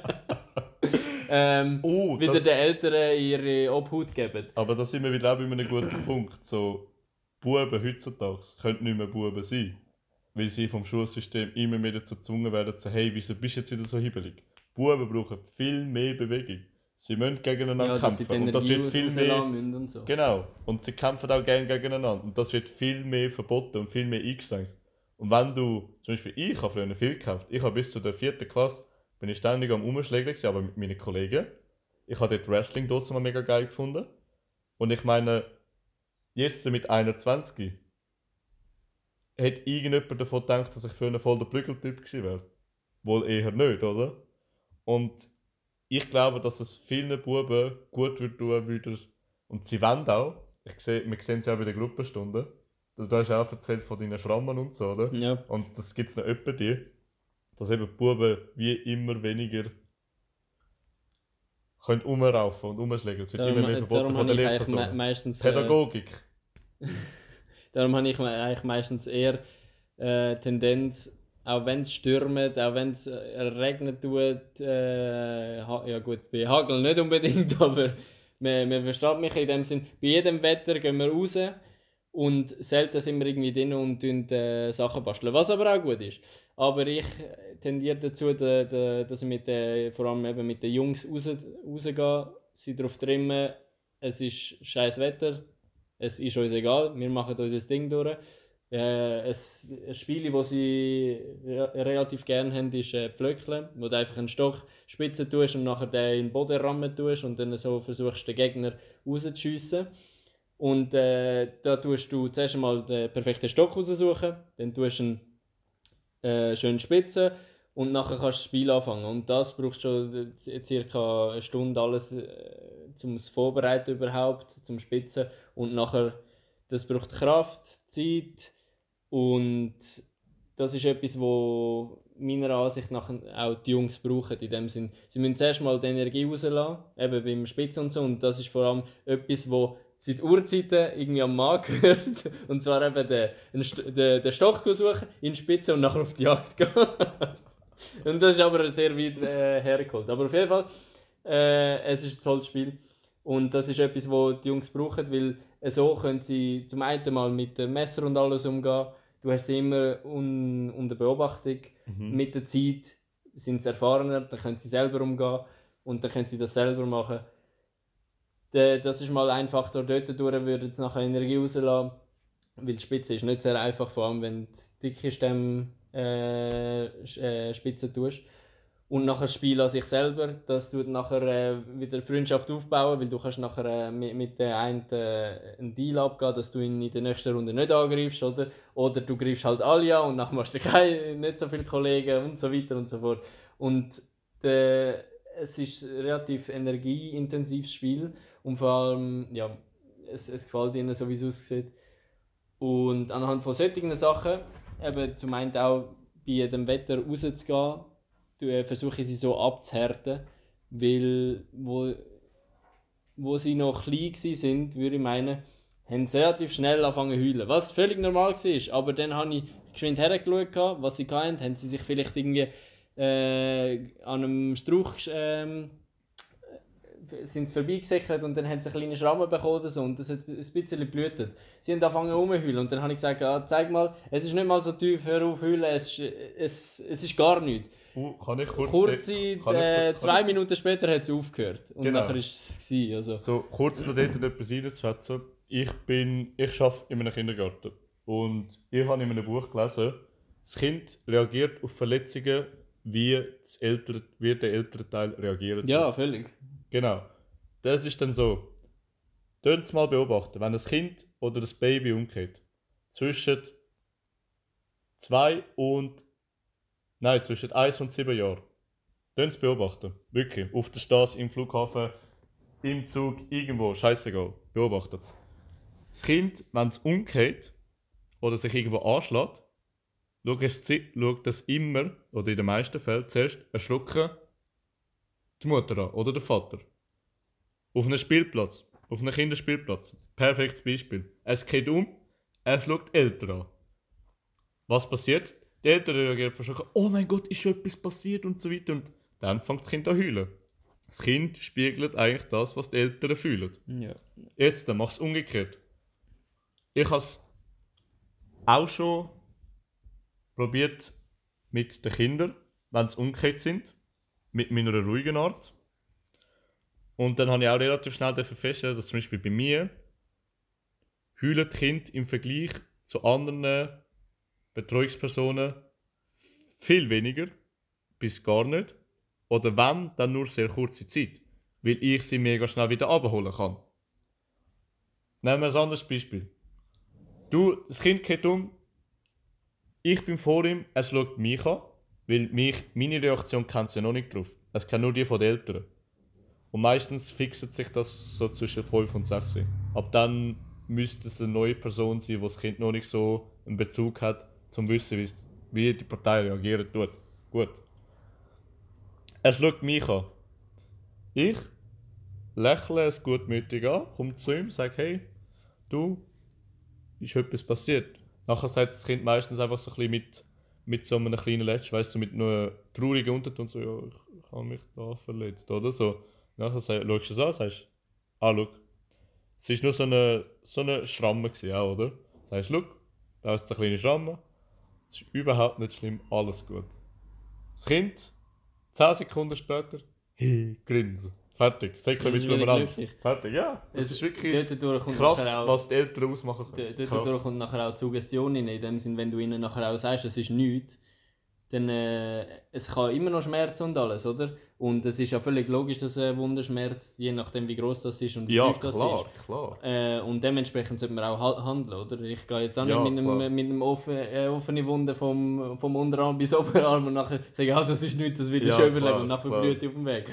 wieder den Eltern ihre Obhut geben. Aber da sind wir wieder auch bei einem guten Punkt. So, Buben heutzutage können nicht mehr Buben sein, weil sie vom Schulsystem immer wieder dazu gezwungen werden, zu hey, wieso bist du jetzt wieder so hibbelig? Buben brauchen viel mehr Bewegung. Sie müssen gegeneinander kämpfen. Und das wird viel mehr. Und so. Genau. Und sie kämpfen auch gerne gegeneinander. Und das wird viel mehr verboten und viel mehr eingeschränkt. Und wenn du, zum Beispiel ich habe früher viel gekämpft. Ich habe bis zur 4. Klasse bin ich ständig am Umschlägen, aber mit meinen Kollegen. Ich habe dort Wrestling trotzdem mega geil gefunden. Und ich meine, jetzt mit 21 hätte irgendjemand davon gedacht, dass ich früher voll der Prügeltyp gewesen wäre. Wohl eher nicht, oder? Und ich glaube, dass es vielen Buben gut wird tun würde. Und sie wollen auch. Wir sehen es ja auch bei den Gruppenstunden. Du hast auch erzählt von deinen Schrammen und so, oder? Ja. Und das gibt es noch öppe die, dass eben die Buben wie immer weniger können rumraufen und rumschlagen. Es wird immer mehr verboten von der Lehrperson. Pädagogik. Darum habe ich eigentlich meistens eher Tendenz, auch wenn es stürmt, auch wenn es regnet tut, ja gut, bei Hagel nicht unbedingt, aber man versteht mich in dem Sinn, bei jedem Wetter gehen wir raus und selten sind wir irgendwie drin und tun Sachen basteln, was aber auch gut ist. Aber ich tendiere dazu, dass ich vor allem eben mit den Jungs rausgehe, sie darauf trimmen, es ist scheiß Wetter, es ist uns egal, wir machen unser Ding durch. Ein Spiel, das sie relativ gerne haben, ist Pflöckeln, wo du einfach einen Stock spitzen tust und nachher den in den Boden rammen tust und dann so versuchst, den Gegner rauszuschiessen. Und da tust du zuerst einmal den perfekten Stock raussuchen, dann tust du ihn schön spitzen und nachher kannst du das Spiel anfangen. Und das braucht schon circa eine Stunde alles zum Vorbereiten überhaupt, zum Spitzen. Und nachher, das braucht Kraft, Zeit und das ist etwas, wo meiner Ansicht nach auch die Jungs brauchen. In dem Sinn, sie müssen zuerst mal die Energie rauslassen, eben beim Spitzen und so. Und das ist vor allem etwas, wo seit Urzeiten irgendwie am Mann gehört. Und zwar eben den Stock suchen, ihn spitzen und nachher auf die Jagd gehen. Und das ist aber sehr weit hergeholt. Aber auf jeden Fall, es ist ein tolles Spiel. Und das ist etwas, was die Jungs brauchen, weil so können sie zum einen mal mit dem Messer und alles umgehen. Du hast sie immer unter Beobachtung. Mit der Zeit sind sie erfahrener, dann können sie selber umgehen und dann können sie das selber machen. Das ist mal ein Faktor. Dort würden sie nachher Energie rauslassen. Weil die Spitze ist nicht sehr einfach, vor allem wenn du dicke Stämme Spitzen tust. Und nachher das Spiel an sich selber, dass du nachher wieder Freundschaft aufbauen, weil du kannst nachher mit der einen einen Deal abgehen, dass du ihn in der nächsten Runde nicht angreifst, oder? Oder du greifst halt alle an und nachher machst du nicht so viele Kollegen und so weiter und so fort. Und es ist ein relativ energieintensives Spiel und vor allem, ja, es gefällt ihnen so, wie es aussieht. Und anhand von solchen Sachen, eben zum einen auch bei dem Wetter rauszugehen, versuche ich sie so abzuhärten, weil wo sie noch klein waren, würde ich meinen, haben sie relativ schnell angefangen zu heulen. Was völlig normal war, aber dann habe ich geschwind hergeschaut, was sie hatten, haben sie sich vielleicht irgendwie an einem Strauch sind sie vorbeigesäckelt und dann haben sie eine kleine Schramme bekommen oder so und das hat ein bisschen geblutet. Sie haben angefangen rumzuheulen und dann habe ich gesagt, ja, zeig mal, es ist nicht mal so tief, hör auf heulen, es ist gar nichts. Kann ich kurz... Kurze, 2 Minuten später hat es aufgehört und Genau. nachher war es gewesen, also. So, kurz noch dort etwas reinzusetzen. Ich arbeite in einem Kindergarten und ich habe in einem Buch gelesen, das Kind reagiert auf Verletzungen, wie der ältere Teil reagiert. Ja, völlig. Genau. Das ist dann so. Könnt es mal beobachten, wenn ein Kind oder ein Baby umgeht, zwischen 1 und 7 Jahren. Könnt es beobachten. Wirklich. Auf der Straße, im Flughafen, im Zug, irgendwo. Scheißegal. Beobachtet es. Das Kind, wenn es umgeht oder sich irgendwo anschlägt, schaut es immer, oder in den meisten Fällen, zuerst erschrocken die Mutter an oder der Vater. Auf einem Spielplatz, auf einem Kinderspielplatz. Perfektes Beispiel. Es geht es schaut die Eltern an. Was passiert? Die Eltern reagieren verschrocken, oh mein Gott, ist schon etwas passiert und so weiter. Und dann fängt das Kind an zu heulen. Das Kind spiegelt eigentlich das, was die Eltern fühlen. Ja. Jetzt, dann mach es umgekehrt. Ich habe es auch schon probiert mit den Kindern, wenn sie umgekehrt sind, mit meiner ruhigen Art. Und dann habe ich auch relativ schnell feststellen, dass zum Beispiel bei mir heulen die Kinder im Vergleich zu anderen Betreuungspersonen viel weniger, bis gar nicht. Oder wenn, dann nur sehr kurze Zeit, weil ich sie mega schnell wieder abholen kann. Nehmen wir ein anderes Beispiel. Das Kind geht ich bin vor ihm, es schaut mich an, weil meine Reaktion kennt es ja noch nicht drauf. Es kennt nur die von den Eltern. Und meistens fixt sich das so zwischen 5 und 6. Ab dann müsste es eine neue Person sein, wo das Kind noch nicht so einen Bezug hat, um zu wissen, wie die Partei reagieren tut. Gut. Es schaut mich an. Ich lächle es gutmütig an, komme zu ihm, sage, hey, du, ist etwas passiert? Nachher sagt das Kind meistens einfach so ein bisschen mit so einem kleinen Lächeln, weißt du, mit einer traurigen Unterton, so, ja, ich habe mich da verletzt, oder so. Nachher schaust du es an, sagst, schau, es war nur so eine Schramme gewesen, auch, oder? Sagst, schau, da ist eine kleine Schramme, es ist überhaupt nicht schlimm, alles gut. Das Kind, 10 Sekunden später, hey, grinsen. Fertig, Säckchen mit Blumen. Fertig, ja. Es ist wirklich krass, was die Eltern ausmachen können. Dort kommt nachher auch die Suggestion rein, in dem Sinn, wenn du ihnen nachher auch sagst, es ist nichts, dann es kann immer noch Schmerz und alles, oder? Und es ist ja völlig logisch, dass ein Wunderschmerz, je nachdem wie groß das ist und wie tief das ist. Ja, klar. Und dementsprechend sollte man auch handeln, oder? Ich gehe jetzt auch nicht mit einem offenen Wunde vom Unterarm bis Oberarm und nachher sagen, das ist nichts, das will ich schon überleben und nachher blüht auf dem Weg.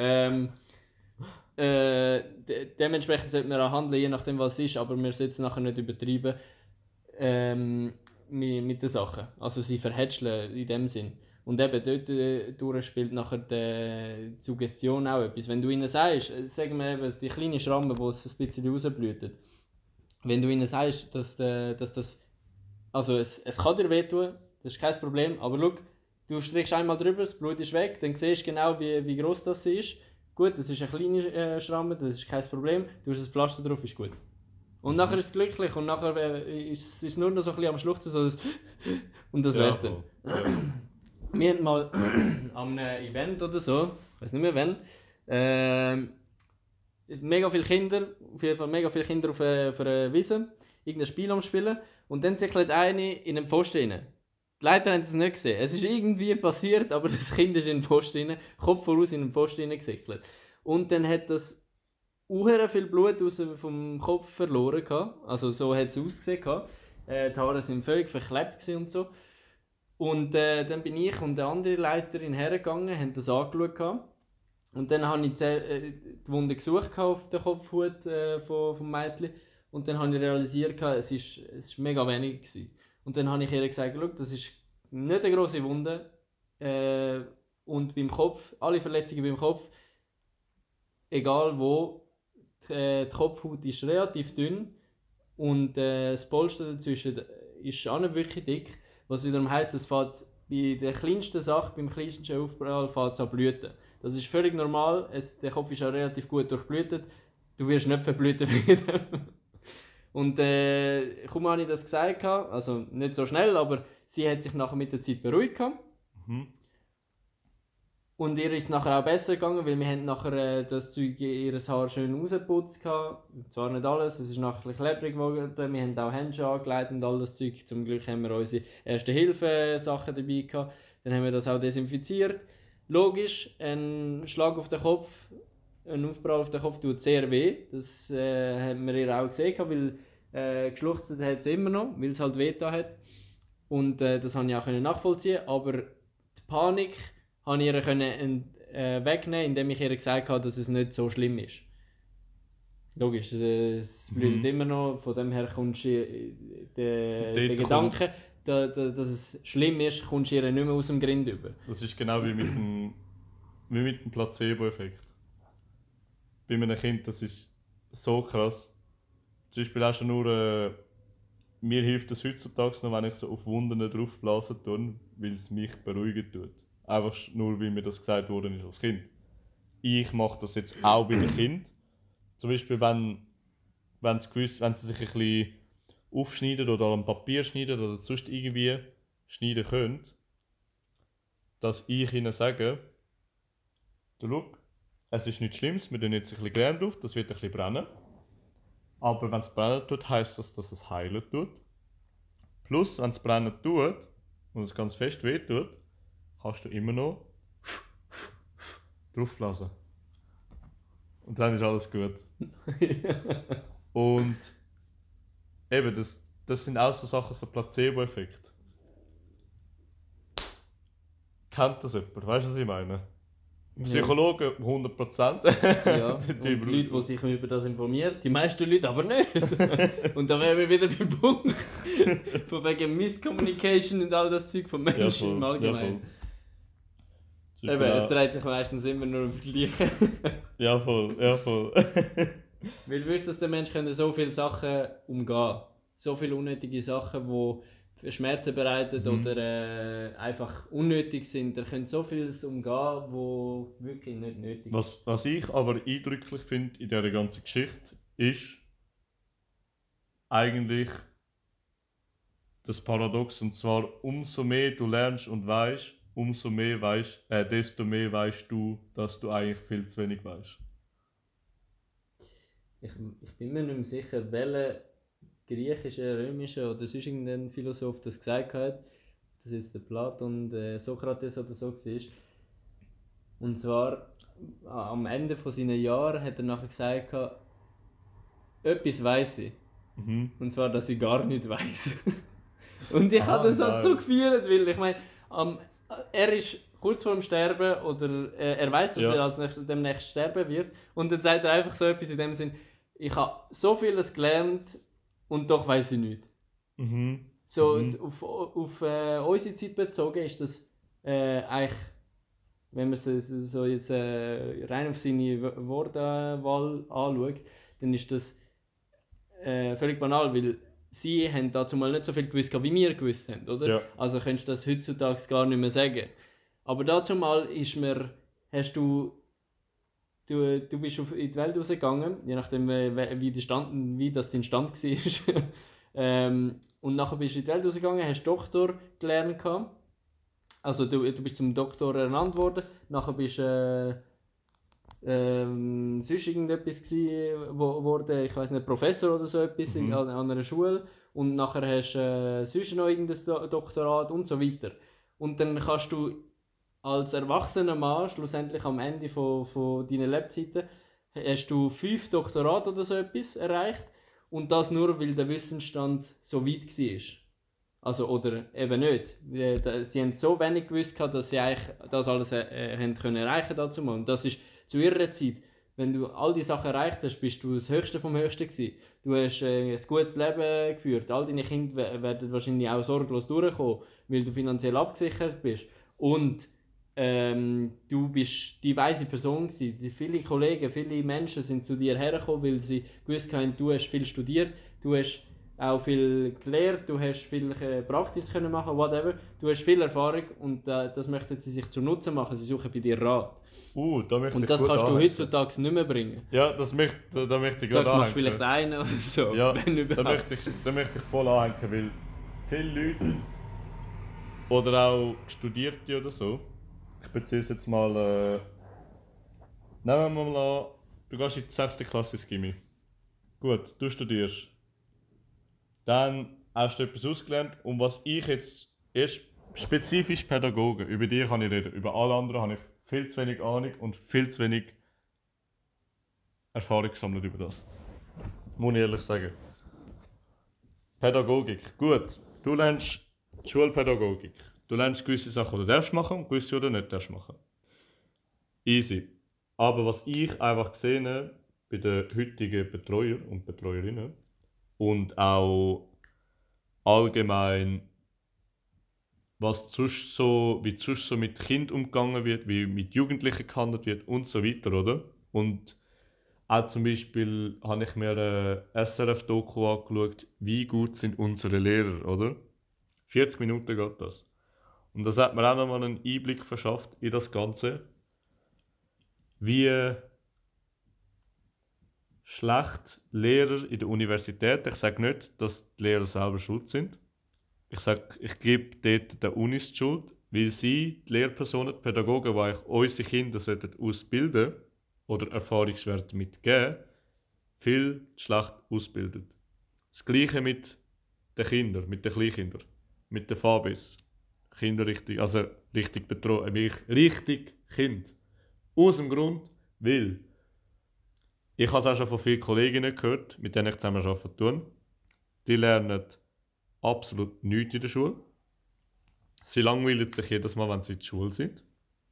Dementsprechend sollte man auch handeln, je nachdem was es ist, aber wir sollten es nachher nicht übertreiben mit den Sachen. Also sie verhätscheln in dem Sinn. Und eben dort spielt nachher die Suggestion auch etwas. Wenn du ihnen sagst, sagen wir eben die kleine Schramme, wo es ein bisschen rausblutet, wenn du ihnen sagst, dass das, also es kann dir wehtun, das ist kein Problem, aber schau, du strichst einmal drüber, das Blut ist weg, dann siehst du genau, wie groß das ist. Gut, das ist eine kleine Schramme, das ist kein Problem, du hast ein Pflaster drauf, ist gut. Und nachher ist es glücklich und nachher ist es nur noch so ein bisschen am Schluchzen, so und das wär's dann. Ja. Wir hatten mal an einem Event oder so, ich weiß nicht mehr wann, mega viele Kinder, auf jeden Fall mega viele Kinder auf einer Wiese, irgendein Spiel am Spielen und dann sickelt eine in den Pfosten rein. Die Leiter haben es nicht gesehen. Es ist irgendwie passiert, aber das Kind ist in den Pfosten rein, Kopf voraus in den Pfosten reingesickelt. Und dann hat das unheimlich viel Blut vom Kopf verloren gehabt. Also so hat es ausgesehen gehabt. Die Haare sind völlig verklebt und so. Und dann bin ich und der andere Leiterin hergegangen, haben das angeschaut gehabt. Und dann habe ich die Wunde gesucht auf der Kopfhut vom Mädchen. Und dann habe ich realisiert, es ist mega wenig gewesen. Und dann habe ich ihr gesagt, schau, das ist nicht eine grosse Wunde. Und beim Kopf, alle Verletzungen beim Kopf, egal wo, die Kopfhaut ist relativ dünn und das Polster dazwischen ist auch nicht wirklich dick. Was wiederum heisst, es fängt bei der kleinsten Sache, beim kleinsten Aufprall, fängt es an blüten. Das ist völlig normal, der Kopf ist auch relativ gut durchblutet. Du wirst nicht verblüten wegen dem. Und kaum habe ich das gesagt, also nicht so schnell, aber sie hat sich nachher mit der Zeit beruhigt. Mhm. Und ihr ist es nachher auch besser gegangen, weil wir haben nachher das Zeug, ihr Haar schön rausgeputzt. Zwar nicht alles, es ist nachher ein bisschen klebrig geworden. Wir haben auch Handschuhe angelegt und all das Zeug. Zum Glück haben wir unsere Erste-Hilfe-Sachen dabei gehabt. Dann haben wir das auch desinfiziert. Logisch, ein Schlag auf den Kopf, ein Aufprall auf den Kopf tut sehr weh. Das haben wir ihr auch gesehen, weil geschluchzt hat sie immer noch, weil es halt weh da hat. Und das konnte ich auch nachvollziehen. Aber die Panik konnte ich ihr wegnehmen, indem ich ihr gesagt habe, dass es nicht so schlimm ist. Logisch, es blutet immer noch, von dem her kommst du der Gedanke, dass es schlimm ist, kommst du ihr nicht mehr aus dem Grind über. Das ist genau wie mit dem Placebo-Effekt. Bei einem Kind, das ist so krass. Zum Beispiel auch schon nur, mir hilft es heutzutage noch, wenn ich so auf Wunden draufblasen tue, weil es mich beruhigen tut. Einfach nur, wie mir das gesagt worden ist als Kind. Ich mache das jetzt auch bei den Kindern. Zum Beispiel, wenn sie sich ein bisschen aufschneiden oder am Papier schneiden oder sonst irgendwie schneiden können, dass ich ihnen sage, du schau, es ist nichts Schlimmes, wir tun jetzt ein bisschen Creme drauf, das wird ein bisschen brennen. Aber wenn es brennen tut, heisst das, dass es heilen tut. Plus, wenn es brennen tut und es ganz fest weh tut, kannst du immer noch draufblasen. Und dann ist alles gut. Und eben, das sind auch so Sachen, so Placebo-Effekt. Kennt das jemand? Weißt du, was ich meine? Psychologen 100%. Ja, und die Leute, die sich über das informieren, die meisten Leute aber nicht. Und da wären wir wieder beim Punkt. Von wegen Miscommunication und all das Zeug von Menschen im Allgemeinen. Ja, eben, es dreht sich meistens immer nur ums Gleiche. Ja, voll. Weil wüsst, dass der Mensch so viele Sachen umgehen. So viele unnötige Sachen, die Schmerzen bereiten oder einfach unnötig sind. Er könnte so vieles umgehen, wo wirklich nicht nötig ist. Was ich aber eindrücklich finde in dieser ganzen Geschichte, ist eigentlich das Paradox. Und zwar, umso mehr du lernst und weißt, desto mehr weißt du, dass du eigentlich viel zu wenig weißt. Ich bin mir nicht mehr sicher, welcher griechische, römische oder sonst irgendein Philosoph das gesagt hat, ob das jetzt der Platon, der Sokrates oder so war. Und zwar am Ende von seinen Jahren hat er nachher gesagt, etwas weiss ich. Und zwar, dass ich gar nicht weiss. Und ich habe das halt so gefühlt, weil ich meine, er ist kurz vor dem Sterben oder er weiß, dass er demnächst sterben wird. Und dann sagt er einfach so etwas in dem Sinn, ich habe so vieles gelernt und doch weiß ich nichts. Auf unsere Zeit bezogen ist das eigentlich, wenn man es so jetzt rein auf seine Wortwahl anschaut, dann ist das völlig banal, weil sie haben dazu mal nicht so viel gewusst, wie wir gewusst haben, oder? Ja. Also könntest du das heutzutage gar nicht mehr sagen. Aber dazu mal ist du bist in die Welt rausgegangen, je nachdem wie das dein Stand war. Und nachher bist du in die Welt rausgegangen, hast Doktor gelernt gehabt. Also du bist zum Doktor ernannt worden, nachher bist sonst irgendetwas geworden, ich weiß nicht, Professor oder so etwas an einer Schule. und nachher hast du sonst noch irgendein Doktorat und so weiter. Und dann kannst du als erwachsener Mann schlussendlich am Ende von deiner Lebzeiten hast du 5 Doktorate oder so etwas erreicht und das nur, weil der Wissensstand so weit war. Also, oder eben nicht. Sie haben so wenig gewusst, dass sie eigentlich das alles haben können erreichen dazu mal. Und das ist zu ihrer Zeit, wenn du all die Sachen erreicht hast, bist du das Höchste vom Höchsten gewesen. Du hast ein gutes Leben geführt. All deine Kinder werden wahrscheinlich auch sorglos durchkommen, weil du finanziell abgesichert bist. Und du bist die weise Person gewesen. Viele Kollegen, viele Menschen sind zu dir hergekommen, weil sie gewusst haben, du hast viel studiert, du hast auch viel gelernt, du hast viel Praxis können machen, whatever. Du hast viel Erfahrung und das möchten sie sich zu Nutzen machen. Sie suchen bei dir Rat. Da möchte Und ich das gut kannst du anhängen. heutzutage nicht mehr bringen. Ja, da möchte ich Du gerade sagst, machst anhängen. vielleicht einen oder so, Ja, wenn da überhaupt. möchte ich voll anhängen, weil viele Leute oder auch Studierte oder so, ich beziehe es jetzt mal, nehmen wir mal an, du gehst in die 6. Klasse ins Gymi. Gut, du studierst. Dann hast du etwas ausgelernt und was ich jetzt erst spezifisch Pädagogen, über die kann ich reden, über alle anderen habe ich viel zu wenig Ahnung und viel zu wenig Erfahrung gesammelt über das. Muss ich ehrlich sagen. Pädagogik, gut. Du lernst Schulpädagogik. Du lernst gewisse Sachen, die du darfst machen und gewisse, die du nicht darfst machen. Easy. Aber was ich einfach gesehen habe bei den heutigen Betreuer und Betreuerinnen und auch allgemein, wie sonst so mit Kind umgegangen wird, wie mit Jugendlichen gehandelt wird und so weiter, oder? Und auch zum Beispiel habe ich mir eine SRF-Doku angeschaut, wie gut sind unsere Lehrer, oder? 40 Minuten geht das. Und das hat mir auch nochmal einen Einblick verschafft in das Ganze, wie schlecht Lehrer in der Universität, ich sage nicht, dass die Lehrer selber schuld sind, ich gebe dort den Unis die Schuld, weil sie, die Lehrpersonen, die Pädagogen, die eigentlich unsere Kinder ausbilden sollten oder Erfahrungswerte mitgeben, viel schlecht ausbilden. Das Gleiche mit den Kindern, mit den Kleinkindern, mit den Fabis. Kinder richtig, also richtig betreuen, richtig Kind. Aus dem Grund, weil ich habe es auch schon von vielen Kolleginnen gehört, mit denen ich zusammen arbeite. Die lernen absolut nichts in der Schule. Sie langweilen sich jedes Mal, wenn sie in der Schule sind.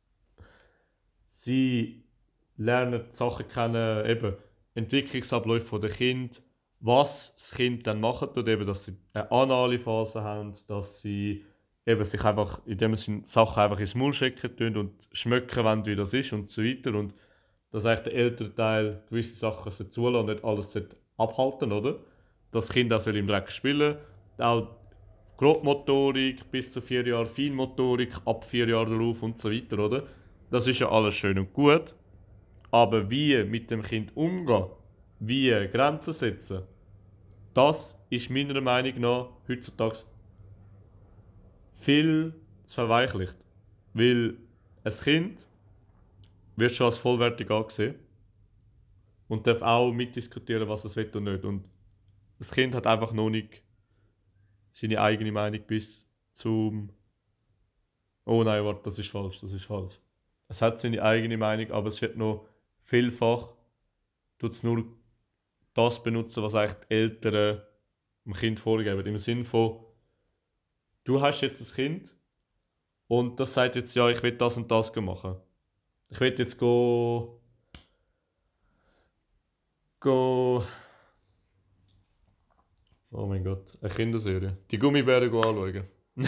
Sie lernen Sachen kennen, eben Entwicklungsabläufe der Kind, was das Kind dann machen tut, eben, dass sie eine anale Phase haben, dass sie eben sich einfach in dem Sinne Sachen einfach ins Maul stecken tun und schmecken wollen, wie das ist und so weiter. Und dass eigentlich der ältere Teil gewisse Sachen zulassen und nicht alles abhalten, oder? Dass das Kind auch im Dreck spielen soll, auch Grobmotorik bis zu 4 Jahren, Feinmotorik ab 4 Jahren darauf und so weiter, oder? Das ist ja alles schön und gut. Aber wie mit dem Kind umgehen, wie Grenzen setzen, das ist meiner Meinung nach heutzutage viel zu verweichlicht. Weil ein Kind wird schon als vollwertig angesehen und darf auch mitdiskutieren, was es will und nicht. Und das Kind hat einfach noch nicht seine eigene Meinung bis zum «Oh nein, warte, das ist falsch, das ist falsch». Es hat seine eigene Meinung, aber es wird noch vielfach tut's nur das benutzen, was eigentlich die Eltern dem Kind vorgeben. Im Sinne von, du hast jetzt ein Kind und das sagt jetzt, ja, ich will das und das machen. Ich will jetzt go, oh mein Gott, eine Kinderserie. Die Gummibären anschauen.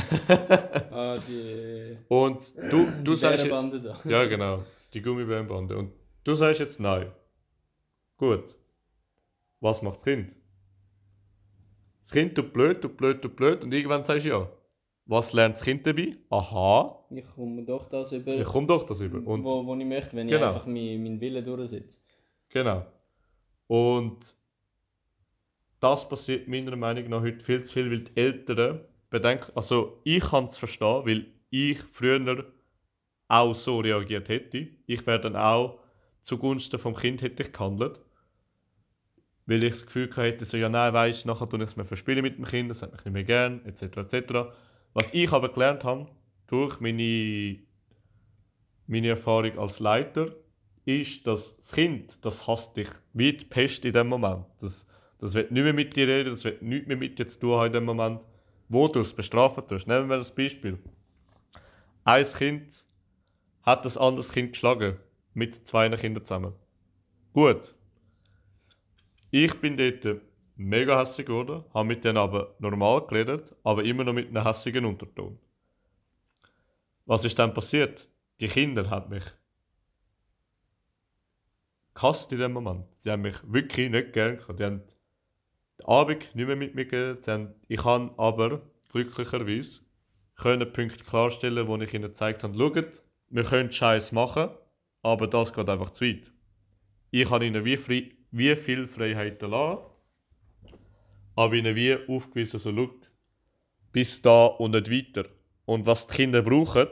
Die Und du sagst, Bärenbande da. ja genau, die Gummibärenbande. Und du sagst jetzt nein. Gut, was macht das Kind? Das Kind tut blöd, tut blöd, tut blöd und irgendwann sagst du ja. Was lernt das Kind dabei? Aha, Ich komme doch das über, ich komme doch das über. Und wo ich möchte, wenn ich genau. einfach meinen Willen durchsetze. Genau. Und das passiert meiner Meinung nach heute viel zu viel, weil die Eltern bedenken, also ich kann es verstehen, weil ich früher auch so reagiert hätte. Ich wäre dann auch zugunsten vom Kind hätte ich gehandelt. weil ich das Gefühl hatte, so, ja nein, weisst, nachher tue ich es mir verspielen mit dem Kind, das hat mich nicht mehr gern, etc. etc. Was ich aber gelernt habe, durch meine Erfahrung als Leiter, ist, dass das Kind, das hasst dich wie die Pest in dem Moment. Das wird nicht mehr mit dir reden, das wird nichts mehr mit dir zu tun haben in dem Moment, wo du es bestrafen tust. Nehmen wir das Beispiel. Ein Kind hat ein anderes Kind geschlagen, mit zwei Kindern zusammen. Gut, ich bin dort mega hässig geworden, habe mit denen aber normal geredet, aber immer noch mit einem hässigen Unterton. Was ist dann passiert? Die Kinder haben mich gehasst in dem Moment. Sie haben mich wirklich nicht gern gehabt. Die haben den Abend nicht mehr mit mir geredet. Ich kann aber glücklicherweise können Punkte klarstellen, wo ich ihnen gezeigt habe, schaut, wir können Scheiß machen, aber das geht einfach zu weit. Ich habe ihnen wie viel Freiheiten lassen, aber ihnen wie aufgewiesen, so schau, bis da und nicht weiter. Und was die Kinder brauchen,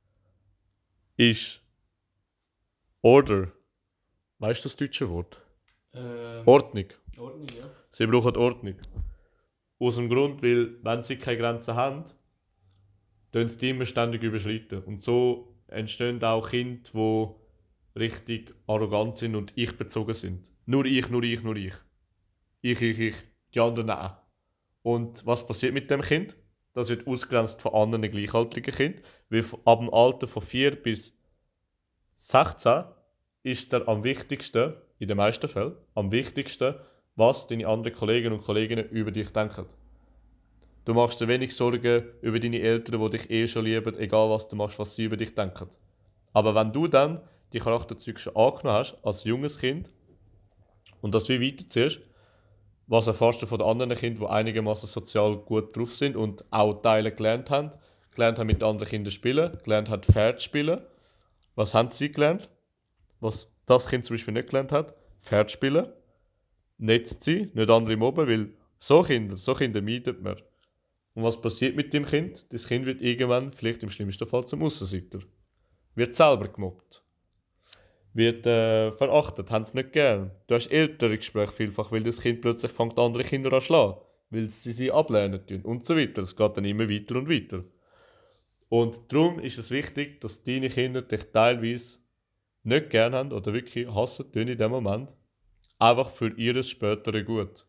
ist Order. Weißt du das deutsche Wort? Ordnung. Ordnung, ja. Sie brauchen Ordnung. Aus dem Grund, weil, wenn sie keine Grenzen haben, tun sie die immer ständig überschreiten. Und so entstehen auch Kinder, die richtig arrogant sind und ich-bezogen sind. Nur ich, nur ich, nur ich. Ich. Die anderen auch. Und was passiert mit dem Kind? Das wird ausgrenzt von anderen gleichaltrigen Kindern. Weil ab dem Alter von 4 bis 16 ist er am wichtigsten, in den meisten Fällen, am wichtigsten, was deine anderen Kollegen und Kolleginnen über dich denken. Du machst dir wenig Sorgen über deine Eltern, die dich eh schon lieben, egal was du machst, was sie über dich denken. Aber wenn du dann die Charakterzüge schon angenommen hast, als junges Kind, und das wie weiterziehst, was erfährst du von den anderen Kindern, die einigermaßen sozial gut drauf sind und auch Teile gelernt haben mit anderen Kindern spielen, gelernt haben, Pferd spielen. Was haben sie gelernt? Was das Kind zum Beispiel nicht gelernt hat? Pferd spielen, nett zu sein, nicht andere mobben, weil so Kinder meidet man. Und was passiert mit dem Kind? Das Kind wird irgendwann, vielleicht im schlimmsten Fall, zum Aussenseiter. Wird selber gemobbt. Wird verachtet, haben es nicht gern. Du hast ältere Gespräche vielfach, weil das Kind plötzlich fängt andere Kinder an zu schlagen, weil sie ablehnen tun und so weiter. Es geht dann immer weiter und weiter. Und darum ist es wichtig, dass deine Kinder dich teilweise nicht gern haben oder wirklich hassen tun in dem Moment, einfach für ihres spätere Gut.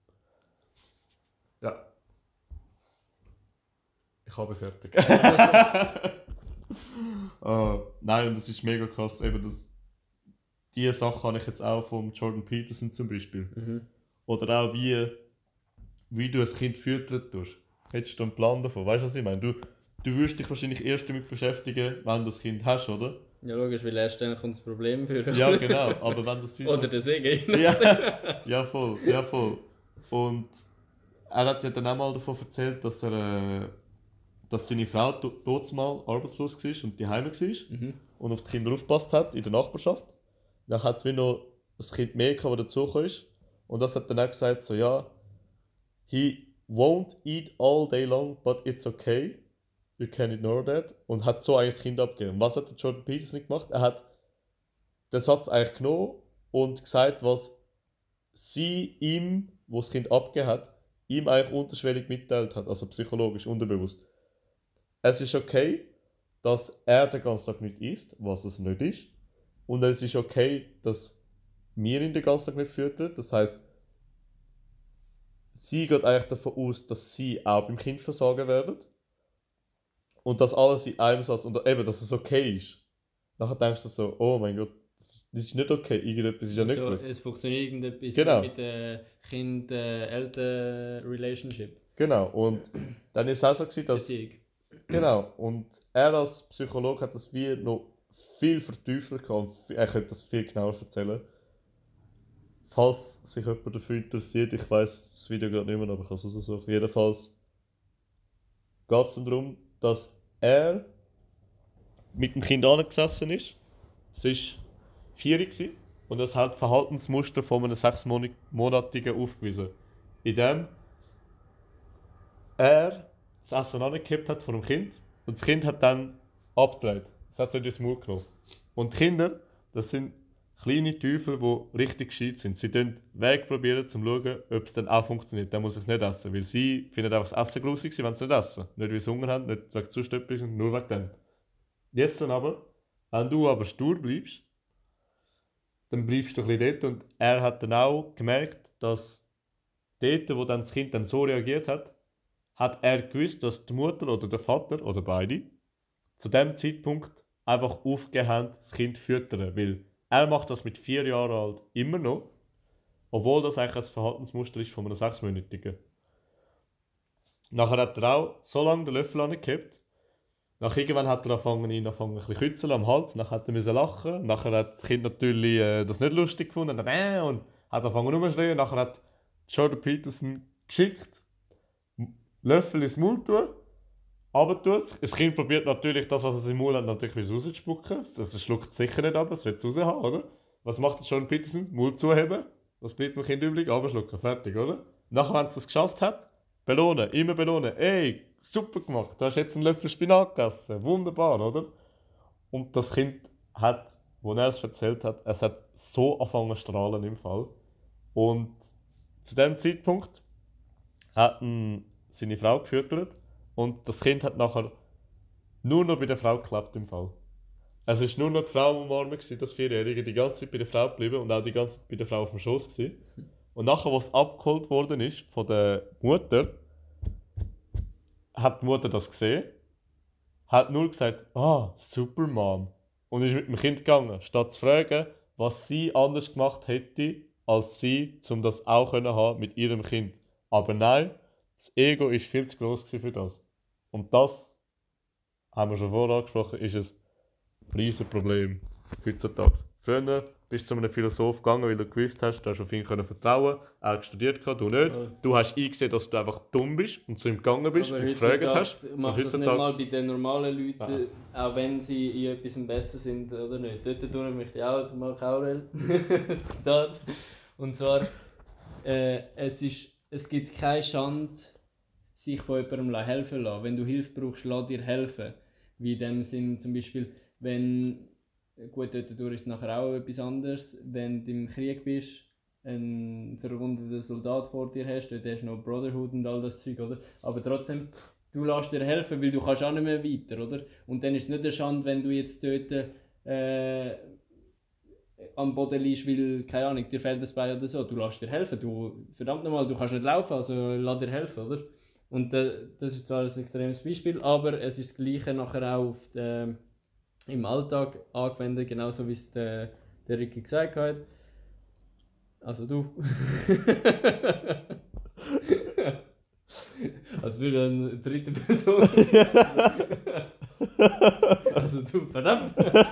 Ja. Ich habe fertig. Nein, und das ist mega krass, eben diese Sache habe ich jetzt auch von Jordan Peterson zum Beispiel. Mhm. Oder auch wie du ein Kind füttern tust. Hättest du einen Plan davon? Weißt du, was ich meine? Du wirst dich wahrscheinlich erst damit beschäftigen, wenn du das Kind hast, oder? Ja, logisch, weil erst dann kommt das Problem für. Ja, genau. Aber wenn das wie so... Oder der Segen. Ja, voll, ja, voll. Und er hat ja dann auch mal davon erzählt, dass seine Frau dort mal arbeitslos war und daheim war Mhm. und auf die Kinder aufgepasst hat in der Nachbarschaft. Dann hat es wie noch ein Kind mehr gehabt, das dazugekommen ist. Und das hat dann auch gesagt, so ja, he won't eat all day long, but it's okay. You can ignore that. Und hat so eigentlich das Kind abgegeben. Und was hat der Jordan Peterson gemacht? Er hat den Satz eigentlich genommen und gesagt, was sie ihm, wo das Kind abgegeben hat, ihm eigentlich unterschwellig mitteilt hat, also psychologisch, unterbewusst. Es ist okay, dass er den ganzen Tag nicht isst, was es nicht ist. Und es ist okay, dass wir ihn den ganzen Tag nicht füttern. Das heisst, sie geht eigentlich davon aus, dass sie auch beim Kind versagen werden. Und das alles in einem Satz. Und eben, dass es okay ist. Nachher denkst du so, oh mein Gott, das ist nicht okay. Irgendetwas ist ja nicht Also, gut. es funktioniert irgendetwas Genau. mit der Kind-Eltern-Relationship. Genau. Und dann ist es auch so gewesen, dass... Beziehung. Genau. Und er als Psychologe hat das wie noch viel vertiefter gehabt. Er könnte das viel genauer erzählen. Falls sich jemand dafür interessiert, ich weiß das Video gerade nicht mehr, aber ich kann es raussuchen. Jedenfalls geht es darum, dass er mit dem Kind angesessen ist. Es war 4 gewesen, und es hat Verhaltensmuster von einem 6-monatigen aufgewiesen. In dem er das Essen angekippt hat von dem Kind und das Kind hat dann abgedreht. Das hat so in den Mund genommen. Und die Kinder, das sind kleine Teufel, die richtig gescheit sind. Sie probieren Weg probieren, um zu schauen, ob es dann auch funktioniert. Dann muss ich es nicht essen, weil sie finden einfach das Essen gruselig, sie wollen es nicht essen. Nicht weil sie Hunger haben, nicht wegen zu stöpselig sind, nur wegen dem. Jetzt dann aber, wenn du aber stur bleibst, dann bleibst du ein bisschen dort und er hat dann auch gemerkt, dass dort, wo dann das Kind dann so reagiert hat, hat er gewusst, dass die Mutter oder der Vater oder beide zu dem Zeitpunkt einfach aufgehört haben, das Kind zu füttern. Weil er macht das mit 4 Jahren alt immer noch, obwohl das eigentlich ein Verhaltensmuster ist von einem 6-Monatigen. Nachher hat er auch so lange den Löffel angehabt. Nach irgendwann hat er ihn angefangen ein bisschen kützeln am Hals, nachher hat er müssen lachen. Nachher hat das Kind natürlich das nicht lustig gefunden und hat angefangen rumzuschreien. Nachher hat Jordan Peterson geschickt, Löffel ins Maul tun, runter tun. Das Kind probiert natürlich das, was es im Maul hat, natürlich wieder rauszuspucken. Es schluckt es sicher nicht ab, es wird es raushaben, oder? Was macht Jordan Peterson? Das Maul zuheben. Was bleibt dem Kind übrig? Abschlucken, fertig, oder? Nachher, wenn es das geschafft hat, belohnen, immer belohnen. Ey, super gemacht, du hast jetzt einen Löffel Spinat gegessen. Wunderbar, oder? Und das Kind hat, als er es erzählt hat, es hat so angefangen zu strahlen im Fall. Und zu dem Zeitpunkt hat ihn seine Frau gefüttert und das Kind hat nachher nur noch bei der Frau geklappt im Fall. Es war nur noch die Frau am Umarmen, gewesen, das Vierjährige, die ganze Zeit bei der Frau geblieben und auch die ganze Zeit bei der Frau auf dem Schoß gewesen. Und nachher, als es abgeholt worden ist von der Mutter, hat die Mutter das gesehen, hat nur gesagt, ah, super Mom. Und ist mit dem Kind gegangen, statt zu fragen, was sie anders gemacht hätte, als sie, um das auch können haben mit ihrem Kind. Aber nein, das Ego ist viel zu groß für das. Und das, haben wir schon vorher angesprochen, ist ein riesiges Problem heutzutage. Früher bist du zu einem Philosoph gegangen, weil du gewusst hast, du hast auf ihn vertrauen. Er hat studiert, du nicht. Ja. Du hast eingesehen, dass du einfach dumm bist und zu ihm gegangen bist Aber und gefragt hast. machst du das nicht mal bei den normalen Leuten, auch wenn sie in etwas besser sind oder nicht. Dort tue ich mich auch, der Marc Aurel, Zitat. Und zwar, es gibt keine Schande, sich von jemandem helfen lassen. Wenn du Hilfe brauchst, lass dir helfen. Wie in dem Sinn zum Beispiel, wenn, gut, dort ist es nachher auch etwas anderes, wenn du im Krieg bist, einen verwundeten Soldat vor dir hast, dort hast du noch Brotherhood und all das Zeug, oder? Aber trotzdem, du lässt dir helfen, weil du kannst auch nicht mehr weiter, oder? Und dann ist es nicht eine Schande, wenn du jetzt dort am Boden liegst, weil, keine Ahnung, dir fehlt das Bein oder so. Du lässt dir helfen, du, verdammt nochmal, du kannst nicht laufen, also lass dir helfen, oder? Und das ist zwar ein extremes Beispiel, aber es ist das Gleiche nachher auch im Alltag angewendet, genauso wie es der Ricky gesagt hat. Also du. Als würde eine dritte Person. Also du, verdammt.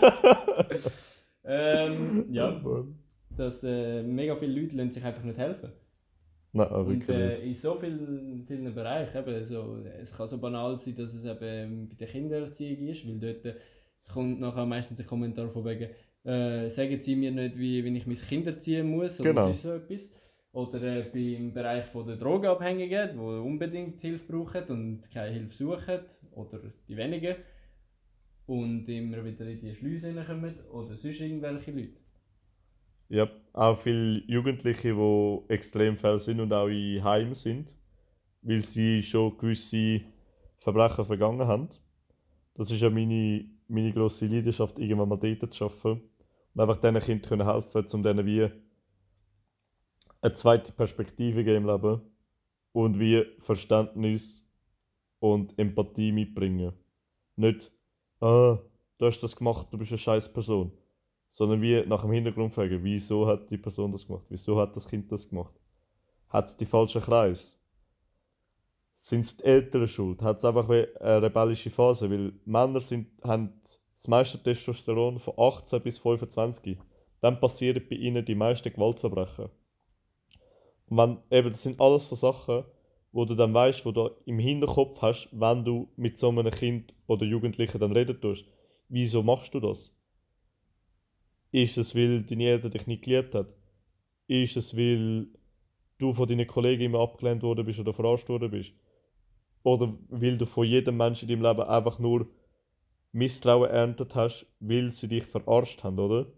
Ja, dass mega viele Leute lassen sich einfach nicht helfen. Nein, Und wirklich nicht. in so vielen Bereichen, eben, so, es kann so banal sein, dass es eben bei der Kindererziehung ist, weil dort kommt nachher meistens ein Kommentar von wegen, sagen Sie mir nicht, wie ich mein Kind erziehen muss oder Genau. sonst so etwas. Oder im Bereich der Drogenabhängigen, die unbedingt Hilfe brauchen und keine Hilfe suchen, oder die wenigen. Und immer wieder in die Schleuse reinkommen, oder sonst irgendwelche Leute. Ja, auch viele Jugendliche, die Extremfälle sind und auch in Heimen sind, weil sie schon gewisse Verbrechen vergangen haben. Das ist ja meine grosse Leidenschaft, irgendwann mal dort zu arbeiten und einfach diesen Kindern helfen, um denen wie eine zweite Perspektive zu geben im Leben und wie Verständnis und Empathie mitbringen. Nicht, du hast das gemacht, du bist eine scheiß Person. Sondern wie nach dem Hintergrund fragen, wieso hat die Person das gemacht? Wieso hat das Kind das gemacht? Hat es die falschen Kreis? Sind es die Eltern schuld? Hat es einfach eine rebellische Phase? Weil Männer haben das meiste Testosteron von 18 bis 25. Dann passieren bei ihnen die meisten Gewaltverbrechen. Und das sind alles so Sachen, wo du dann weißt, wo du im Hinterkopf hast, wenn du mit so einem Kind oder Jugendlichen dann reden tust. Wieso machst du das? Ist es, weil deine Eltern dich nicht geliebt haben? Ist es, weil du von deinen Kollegen immer abgelehnt worden bist oder verarscht worden bist? Oder weil du von jedem Menschen in deinem Leben einfach nur Misstrauen erntet hast, weil sie dich verarscht haben, oder?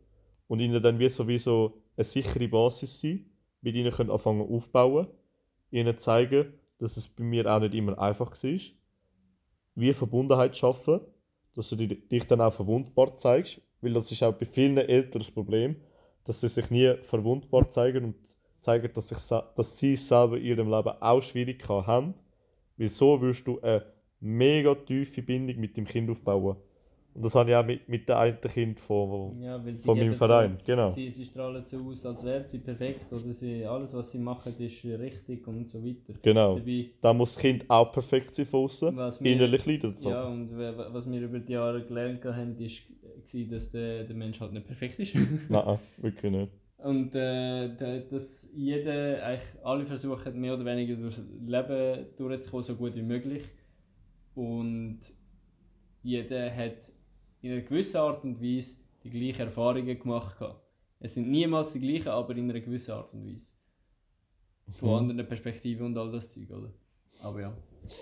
und ihnen dann wie sowieso eine sichere Basis sein, mit ihnen können anfangen aufbauen, ihnen zeigen, dass es bei mir auch nicht immer einfach war, wie Verbundenheit schaffen, dass du dich dann auch verwundbar zeigst, weil das ist auch bei vielen Eltern das Problem, dass sie sich nie verwundbar zeigen und zeigen, dass sie es selber in ihrem Leben auch schwierig haben, weil so wirst du eine mega tiefe Bindung mit dem Kind aufbauen. Und das habe ich auch mit dem einen Kind Ja, weil sie von meinem geben Verein, so, genau. sie strahlen so aus, als wären sie perfekt oder alles, was sie machen, ist richtig und so weiter. Genau. Dabei, Da muss das Kind auch perfekt sein von außen, was wir, innerlich leiden so. ja, und was wir über die Jahre gelernt haben, war, dass der Mensch halt nicht perfekt ist. Nein, wirklich nicht. Und dass eigentlich alle versuchen, mehr oder weniger durchs Leben durchzukommen, so gut wie möglich. Und jeder hat in einer gewissen Art und Weise die gleichen Erfahrungen gemacht. Es sind niemals die gleichen, aber in einer gewissen Art und Weise. Von anderen Perspektiven und all das Zeug, oder? Aber ja.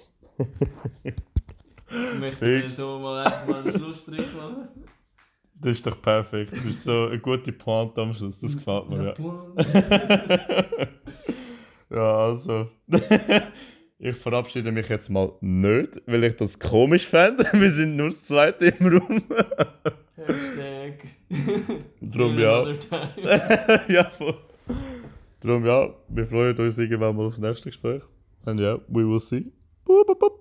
Ich möchte so einfach mal einen Schlussstrich machen. Das ist doch perfekt. Das ist so eine gute Pointe am Schluss. Das gefällt mir, ja. Ja, also. Ich verabschiede mich jetzt mal nicht, weil ich das komisch fände. Wir sind nur das Zweite im Raum. Hashtag. Drum ja. Ja, voll. Drum ja, wir freuen uns irgendwann mal aufs nächste Gespräch. And yeah, we will see.